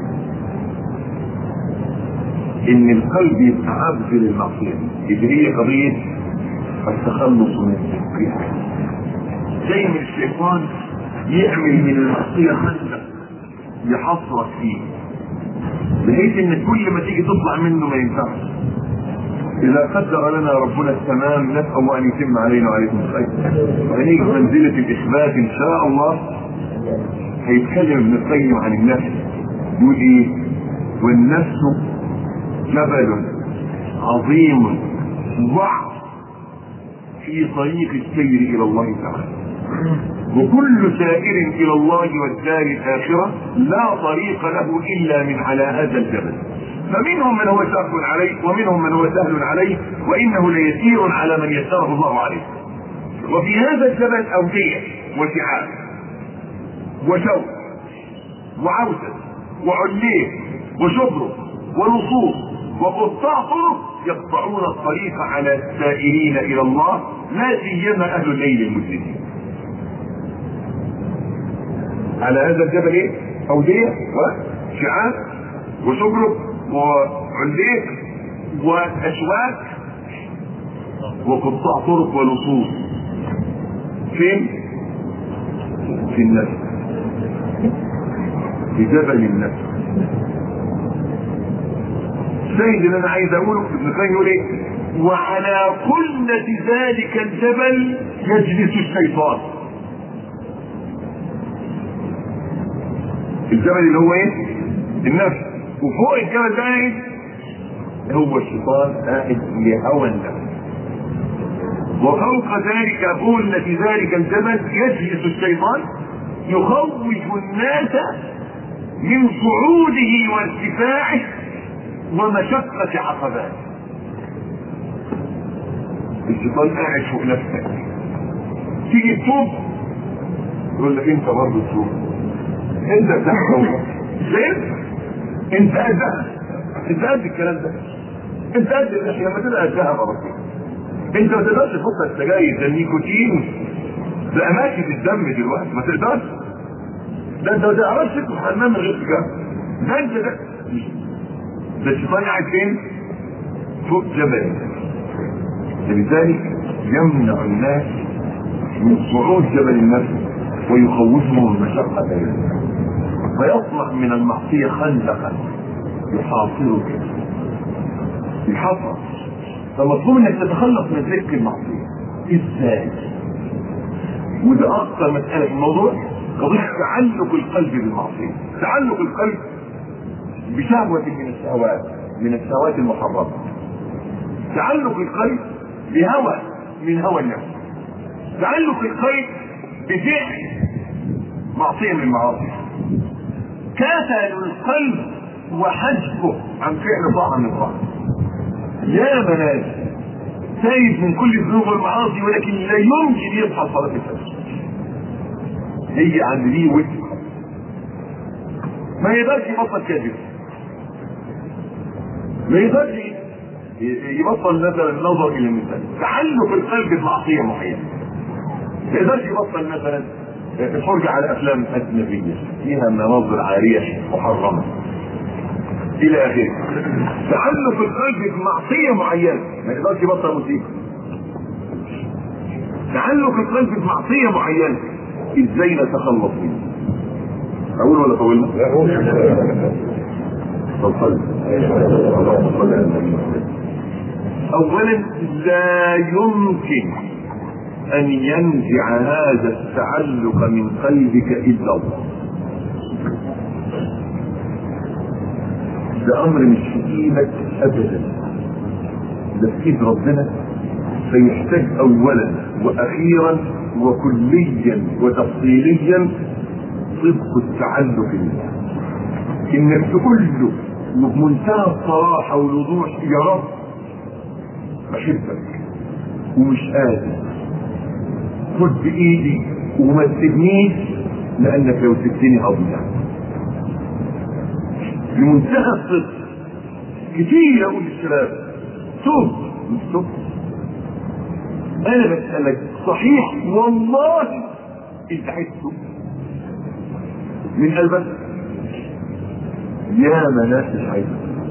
ان القلب يبقى عبد للمعصيه، اللي هي قضيه التخلص من الذنوب. زي ما الشيطان يعمل من المعصيه خندق يحصرك فيه، بحيث ان كل ما تيجي تطلع منه ما ينفعش. اذا قدر لنا ربنا التمام نسال الله ان يتم علينا وعليكم الخير، وهنيجي منزله الاثبات ان شاء الله. هيتكلم ابن القيم عن النفس، يقول ايه؟ والنفس جبل عظيم ضعف في طريق السير الى الله تعالى. وكل سائر الى الله والدار الاخره لا طريق له الا من على هذا الجبل. فمنهم من هو شاق عليه ومنهم من هو سهل عليه، وانه ليسير على من يسره الله عليه. وفي هذا الجبل اوديه وشعاب وشوك وعوسه وعليه وشبرك ولصوص وقطاع طرق يقطعون الطريق على السائرين الى الله، لا سيما اهل الليل المسلمين. على هذا الجبل ايه؟ اوديه وشعاب وشبرك وعليك واشواك وقطاع طرق ولصوص. فين؟ في النفس، في جبل النفس. الشيء اللي انا عايز اقوله ابن القيم يقول ايه؟ وعلى قلة ذلك الجبل يجلس الشيطان. الجبل اللي هو ايه؟ النفس. وفوق الجبل ده ايه؟ هو الشيطان قاعد لهوى النفس. وفوق ذلك قلة ذلك الجبل يجلس الشيطان يخوف الناس من صعوده وارتفاعه ومشقة عقباته. الشيطان قاعد فوق نفسك، تيجي تتوب يقول لك انت برضه تتوب، انت بتحكم ليه؟ انت قدها، انت قد الكلام ده، انت قد الاشياء لما تبقى قدها برضه. انت ما تقدرش تحط السجاير ده النيكوتين ده اماكن الدم دلوقتي، ما تقدرش. ده انت ما تعرفش تدخل حمام من غير سجاير. ده انت ده الشيطان قاعد فين؟ فوق جبل. لذلك يمنع الناس من صعود جبل النفس ويخوفهم المشقة بينهم، فيصنع من المعصية خندقا يحاصرك يحاصر. فمطلوب انك تتخلص من ذكر المعصية. ازاي؟ وده اكثر مسألة في الموضوع، قضية تعلق القلب بالمعصية. تعلق القلب بشهوة من الشهوات المحرمة. تعلق القلب بهوى من هوى النفس. تعلق القلب بفعل معصية من المعاصي. كسل القلب وحجبه عن فعل طاعة من الطاعة. يا مناس تايب من كل الذنوب والمعاصي ولكن لا يمكن يصحى صلاة الفجر. هي عند دي وجه ما يقدرش يبطل كذب، ما يقدرش يبطل مثلا النظر الى النساء. تعلق القلب بمعصيه معينه. ما يقدرش يبطل مثلا الفرجه على افلام اجنبيه فيها مناظر عاريه محرمه الى اخره. تعلق القلب بمعصيه معينه، ما يقدرش يبطل موسيقى. تعلق القلب بمعصيه معينه، ازاي نتخلص منه؟ اقول ولا طولنا؟ اولا لا يمكن ان ينزع هذا التعلق من قلبك الا الله. ده امر مش في ايدك ابدا، ده في ايد ربنا. فيحتاج اولا واخيرا وكليا وتفصيليا صدق التعلق بالله، انك تقول له بمنتهى الصراحه والوضوح يا رب بحبك ومش قادر، خد بايدي وما تسيبنيش لانك لو سبتني هضيع. بمنتهى الصدق. كتير اقول للشباب توب مش توب. انا بسالك صحيح والله انت عايز توب من قلبك؟ يا ناس مش عايز،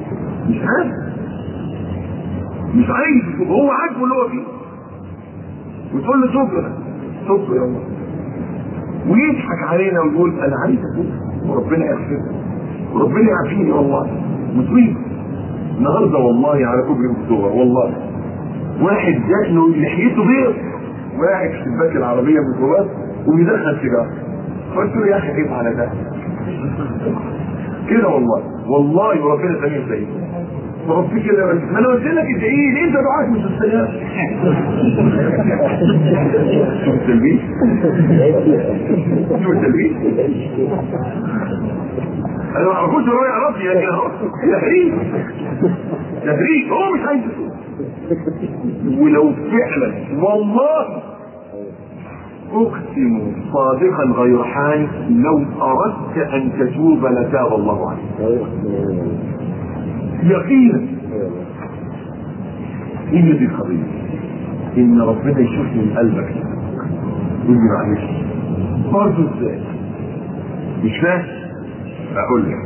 مش عايز هو عاجبه اللي هو فيه، وتقول له توب يا الله، ويضحك علينا ويقول انا عايز اتوب وربنا يغفر وربنا يعافيني. والله مصيبه. النهارده والله على كوبري اكتوبر والله واحد جاء لحيته بيض وقاعد في شباك العربيه بالجواز وبيدخل سيجاره. قلت له يا اخي كيف على ده كده؟ والله وربنا سميع سيد ربك كده ما انا قلت لك ادعي لي، انت دعاك مش السلام. شوف التلبيس، شوف التلبيس. انا ما اعرفوش هو يعرفني يعني تهريج تهريج، هو مش عايز. ولو فعلا والله اقسم صادقا غير حان لو اردت ان تتوب لتاب الله عنك يقينا. هي دي القضيه، ان ربنا يشوف من قلبك يقول لي معلش برضه ازاي مش فاهم. اقول لك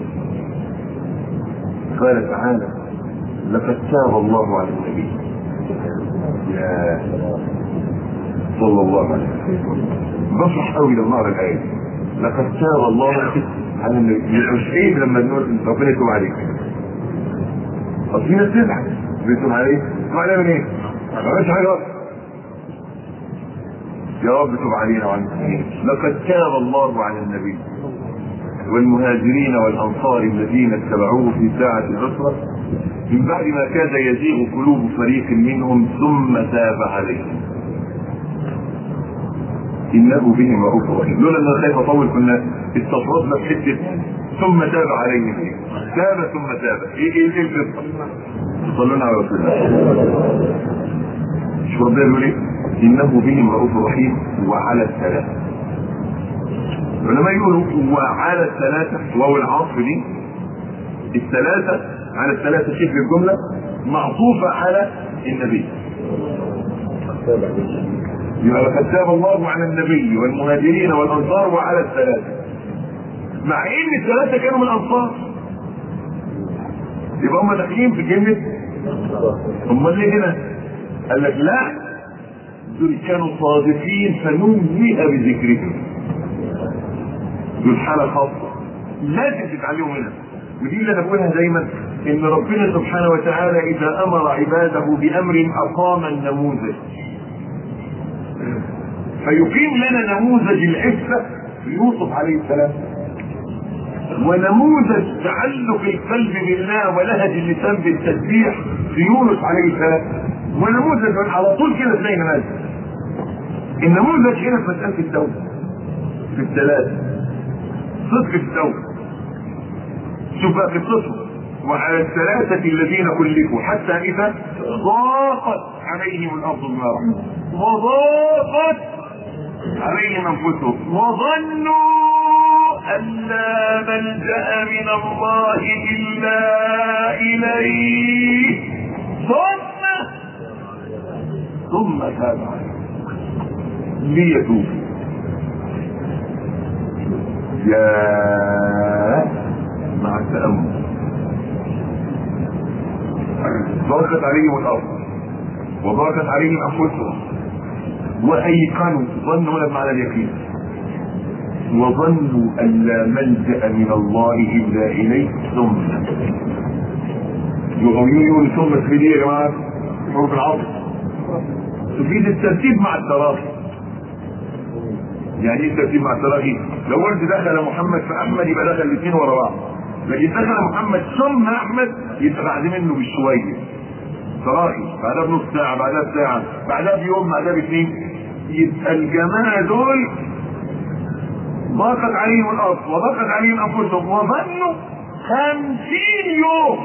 قال تعالى لقد تاب الله على النبي يا صلى الله عليه وسلم. بفرح قوي لما اقرا الايه لقد تاب الله على النبي. مش عيب لما نقول ربنا يتوب عليك. طب في ناس تزعل بيتوب عليك، معناه من ايه؟ ما فيش حاجه. يا رب تب علينا وعن المسلمين. لقد تاب الله على النبي والمهاجرين والانصار الذين اتبعوه في ساعه العسره من بعد ما كاد يزيغ قلوب فريق منهم ثم تاب عليهم انه بهم رؤوف رحيم. لولا ان خايف اطول كنا استطردنا في حته ثم تاب عليهم. تاب ثم تاب. ايه القصه؟ صلوا على رسول الله. مش ربنا يقول ايه؟ انه بهم رؤوف رحيم وعلى الثلاثه. ولما يقولوا وعلى الثلاثه وهو العطف دي الثلاثه على الثلاثه شكل الجمله معطوفه على النبي. يبقى لقد تاب الله على النبي والمهاجرين والانصار وعلى الثلاثه، مع ان الثلاثه كانوا من الانصار. يبقى هم داخلين في كلمه. امال ليه هنا؟ قال لك لا، دول كانوا صادقين فنمي بذكرهم. دول حاله خاصه لازم تتعلموا منها. ودي اللي انا بقولها دايما، ان ربنا سبحانه وتعالى اذا امر عباده بامر اقام النموذج، فيقيم لنا نموذج العفه في يوسف عليه السلام، ونموذج تعلق القلب بالله ولهج اللسان بالتسبيح في يونس عليه السلام، ونموذج على طول كده تلاقي نماذج. النموذج هنا في مساله التوبه في الثلاثه، صدق التوبه. شوف بقى قصتهم. وعلى الثلاثه الذين كلفوا حتى اذا ضاقت عليهم الارض بما رحمت وضاقت عليهم انفسهم وظنوا ان لا ملجا من الله الا اليه ثم تاب عليهم ليتوبوا. يا مع التأمل ضاقت عليهم الأرض وضاقت عليهم أنفسهم وأيقنوا، ظنوا لما على اليقين، وظنوا أن لا ملجأ من الله إلا إليه ثم يقولون ثم تفيدي يا جماعة حروف العطف تفيد الترتيب مع التراخي. يعني ايه الترتيب مع التراخي؟ لو قلت دخل محمد فاحمد يبقى دخل الاثنين ورا بعض، لكن دخل محمد ثم احمد يبقى بعد منه بشويه تراخي، بعدها بنص ساعه، بعدها بساعه، بعدها بيوم، بعدها باثنين. يبقى الجماعه دول ضاقت عليهم الارض وضاقت عليهم انفسهم وظنوا 50 يوم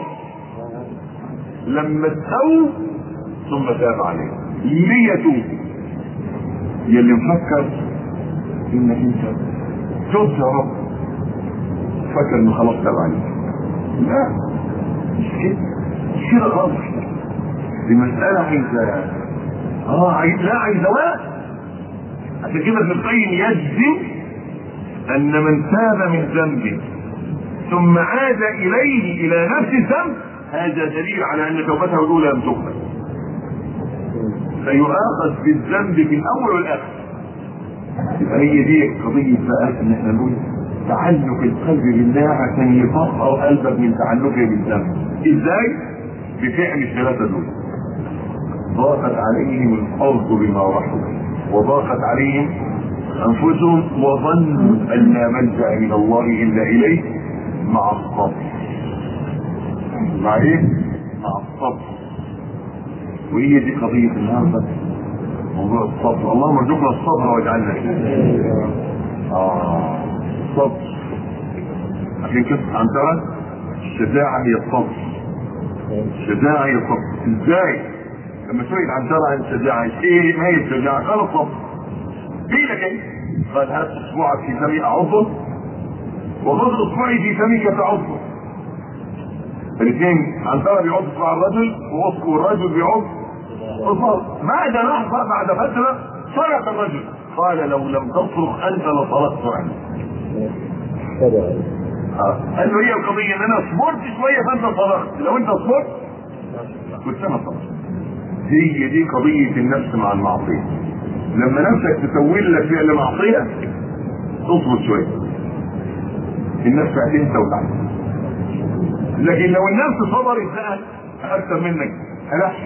لما استووا ثم تاب عليهم ليتوب. يلي مفكر انك انت تبت يا رب فكر انه خلاص تاب عليك، لا مش كده، مش كده خالص. دي مسألة عايزة عايزة وقت. عشان كده ابن القيم يجزم ان من تاب من ذنب ثم عاد اليه الى نفس الذنب هذا دليل على ان توبته الاولى لم تقبل، فيؤاخذ بالذنب في الاول والاخر. هي دي قضيه بقى ان احنا نقول تعلق القلب بالله عشان يطهر قلبك من تعلقه بالذنب. ازاي؟ بفعل الثلاثه دول. ضاقت عليهم الارض بما رحبت وضاقت عليهم انفسهم وظنوا ان لا ملجا من الله الا اليه مع الصبر. مع ايه؟ مع الصبر. وهي دي قضية النهارده، موضوع الصبر. اللهم ارزقنا الصبر واجعلنا الصبر. عشان كده عنترة الشجاعة هي الصبر. الشجاعة هي الصبر. ازاي؟ لما سئل عنترة عن الشجاعة ايه ما هي الشجاعة؟ قال الصبر. قيل كيف؟ قال هات اصبعك في فمي اعضه وخذ اصبعي في فمك تعضه. الاثنين عنترة بيعض اصبع الرجل والرجل بيعض اصبعه. بعد لحظة بعد فترة صرخ الرجل قال لو لم تصرخ انت لصرخت عنك. قال له هي القضية ان انا صبرت شوية فانت صرخت، لو انت صبرت كنت انا صرخت. هي دي قضية النفس مع المعصية. لما نفسك تسوي لك فعل معصية تصبر شوية، النفس هتنسى وتعمل. لكن لو النفس صبرت بقى اكثر منك هلحش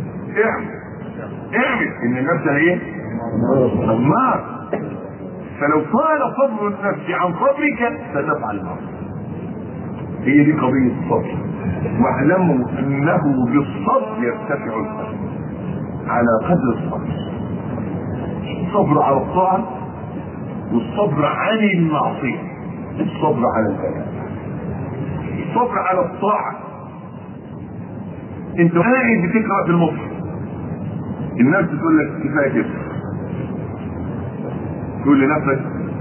اعمل ان النفس هي امار. فلو طال صبر النفس عن صبرك ستفعل المعصية. هي دي قضية الصبر. واعلموا انه بالصبر يرتفع القدر على قدر الصبر. الصبر على الطاعة والصبر عن المعصية، الصبر على البلاء، الصبر على الطاعة. انت قاعد بتقرأ في المصحف الناس تقول لك كفاية كده، تقول لنفسك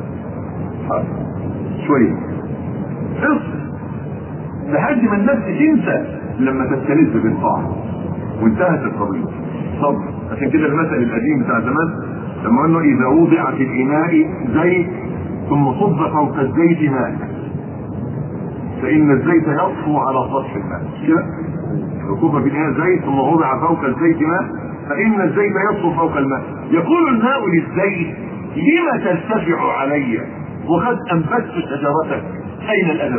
شوية اصبر لحد ما النفس تنسى لما تستلذ بالطاعة وانتهت القضية. صبر. عشان كده المثل القديم بتاع زمان لما قالوا اذا وضع في الاناء زيت ثم صب فوق الزيت ماء فان الزيت يطفو على سطح الماء. كده ركوب في الاناء زيت ثم وضع فوق الزيت ماء فان الزيت يطفو فوق الماء. يقول الماء للزيت لما ترتفع علي وقد انبت شجرتك اين الادب؟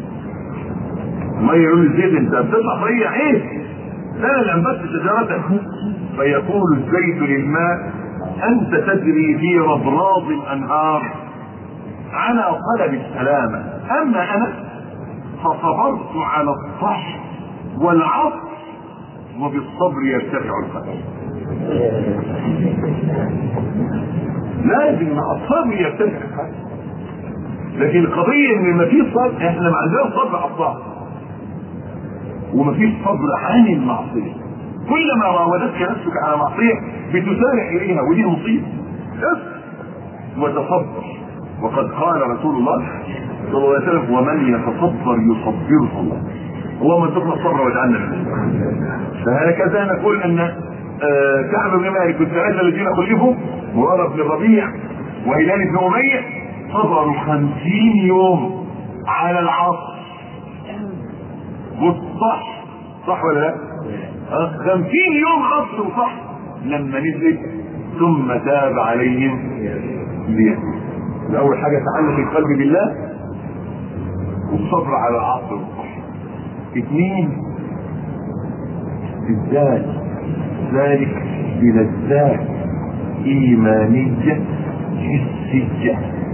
ما يقول الزيت انت بتطلع فيا ايه؟ لا اللي انبت شجرتك. فيقول الزيت للماء انت تجري في ربراض الانهار على طلب السلامة، اما انا فصبرت على الصح والعطف وبالصبر يرتفع القدر. لازم مع الصبر يرتفع القدر. لكن القضية ان ما فيش صبر، احنا ما عندناش صبر على الطاعة وما فيش صبر عن المعصية. كلما راودتك نفسك على معصية بتسارع اليها ودي مصيبة. وتصبر. وقد قال رسول الله صلى الله عليه وسلم ومن يتصبر يصبره الله. اللهم ارزقنا الصبر واجعلنا منه. فهكذا نقول ان كعب بن مالك والثلاثه الذين خلفوا مرارة بن الربيع وهلال بن اميه صبروا 50 يوم على العصر والصح. صح ولا لا؟ 50 يوم عصر وصح. لما نزلت ثم تاب عليهم ليتوبوا. اول حاجه تعلق القلب بالله والصبر على العصر والصح. 2 الذات ذلك بلذات ايمانيه حسيه.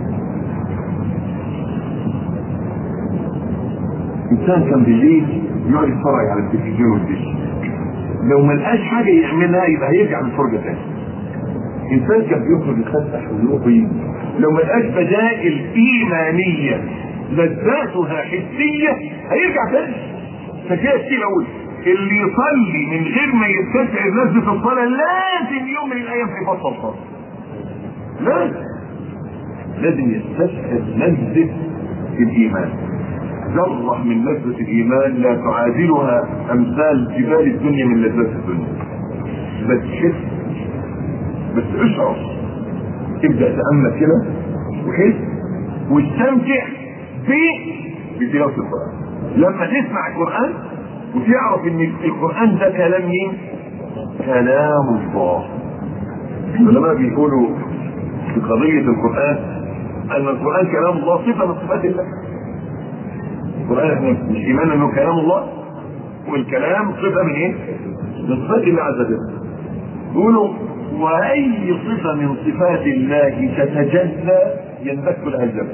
انسان كان بالليل يقعد يتفرج على التلفزيون والدش، لو ما لقاش حاجه يعملها يبقى هيرجع من الفرجه تاني. انسان كان بيخرج يتفسح ويروح، لو ما لقاش بدائل ايمانيه لذاتها حسيه هيرجع تاني. فكده كتير اقول اللي يصلي من غير ما يستشعر لذة الصلاه لازم يوم من الايام هيبطل صلاه. لازم يستشعر لذة الايمان. ذرة من لذة الايمان لا تعادلها امثال جبال الدنيا من لذات الدنيا. بس حس، بس اشعر، ابدأ تأمل كده وحس واستمتع بتلاوة القرآن. لما تسمع القرآن وتعرف ان القرآن ده كلام مين؟ كلام الله. العلماء بيقولوا في قضية القرآن ان القرآن كلام الله صفة من صفات الله. القرآن مش ايمان انه كلام الله، والكلام صفة من ايه؟ من صفات الله عز وجل. يقولوا واي صفة من صفات الله تتجلى ينبت لها الجبل،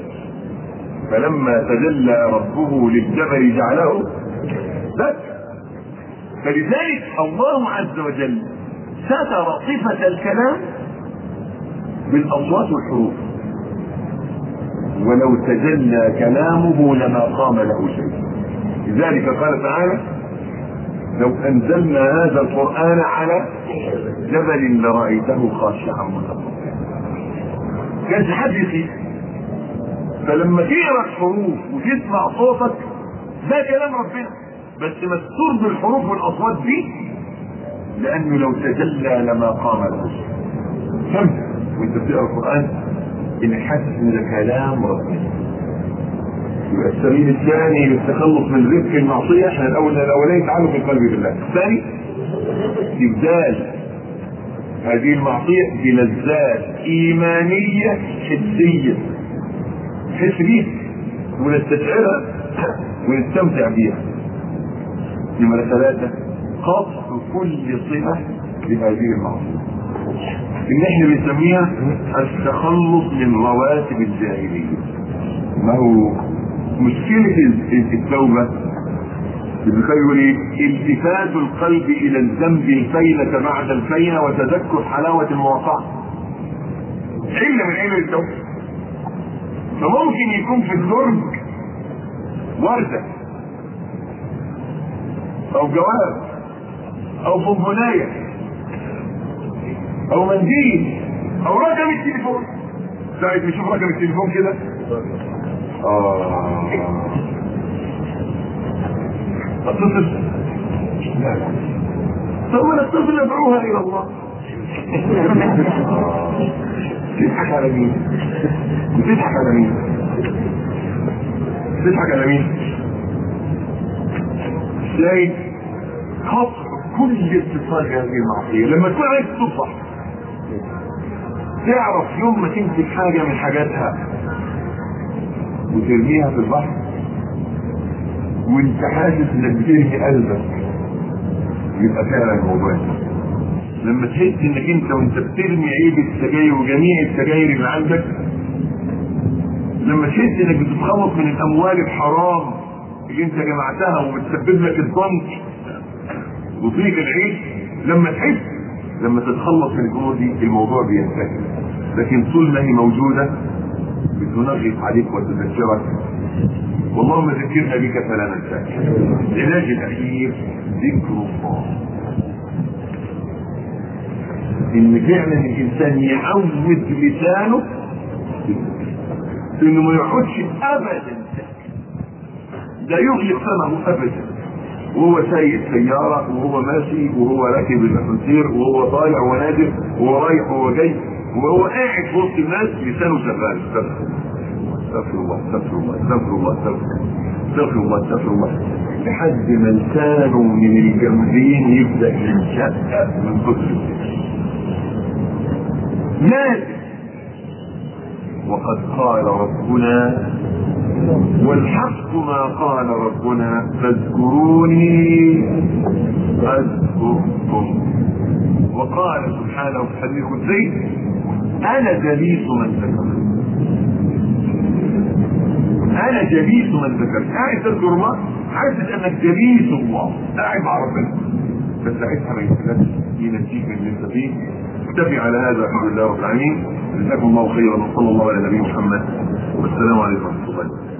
فلما تجلى ربه للجبل جعله دكا. فلذلك الله عز وجل ستر صفة الكلام بالأصوات والحروف. ولو تجلى كلامه لما قام له شيء. لذلك قال تعالى: لو أنزلنا هذا القرآن على جبل لرأيته خاشعا متصدعا. كانش حد يطيق. فلما تقرا الحروف وتسمع صوتك ده كلام ربنا، بس مستور بالحروف والاصوات دي، لانه لو تجلى لما قام له شيء. فهمت وانت بتقرا القران ان حاسس ان ده كلام ربنا. يبقى السبيل الثاني للتخلص من رزق المعصيه، احنا الاولاني تعلق القلب بالله، الثاني استبدال هذه المعصيه بلذات ايمانيه حسيه نحس بيها ونستشعرها ونستمتع بيها. نمرة 3 قطع كل صلة بهذه المعصية اللي احنا بنسميها التخلص من رواتب الجاهلية. ما هو مشكلة التوبة؟ ابن يقول ايه؟ التفات القلب الى الذنب الفينة بعد الفينة وتذكر حلاوة المواقعة. علة من علم التوبة. فممكن يكون في الدرج وردة او جواب او بونبوناية او منديل او رقم التليفون. ساعة نشوف رقم التليفون كده اتصل. لا طب ما نتصل ادعوها الى الله. تضحك على مين؟ بتضحك على مين؟ بتضحك على مين؟ تلاقي قطع كل اتصال بهذه المعصية. لما تكون عايز تصبح تعرف يوم ما تمسك حاجة من حاجاتها وترميها في البحر وانت حاسس انك بترمي قلبك، يبقى فعلا الموضوع. لما تحس انك انت وانت بترمي عيب السجاير وجميع السجاير اللي عندك، لما تحس انك بتتخلص من الاموال الحرام اللي انت جمعتها وبتسبب لك الضنك وضيق العيش، لما تتخلص من الامور دي الموضوع بينتهي. لكن طول ما هي موجوده بتنغص عليك وتذكرك. واللهم ذكرنا بك فلا ننساك. العلاج الاخير ذكر الله. ان فعلا الانسان يعود لسانه انه ما يقعدش ابدا، لا يغلق فمه ابدا، وهو سايق سياره وهو ماشي وهو راكب الاسانسير وهو طالع ونازل وهو رايح وهو جاي وهو قاعد في وسط الناس لسانه شغال. استغفر الله استغفر الله استغفر الله استغفر الله استغفر الله لحد ما لسانه من الجنبين يبدا ينشق من كتر نازل. وقد قال ربنا والحق ما قال ربنا فاذكروني اذكركم. وقال سبحانه في حديث قدسي انا جليس من ذكرني. انا جليس من ذكرني. قاعد تذكر الله حاسس انك جليس الله قاعد مع ربنا، بس ساعتها ما ينساش ينجيك من اللي انت فيه. اكتفي على هذا. الحمد لله رب العالمين. جزاكم الله خيرا وصلى الله على نبينا محمد والسلام عليكم ورحمه الله.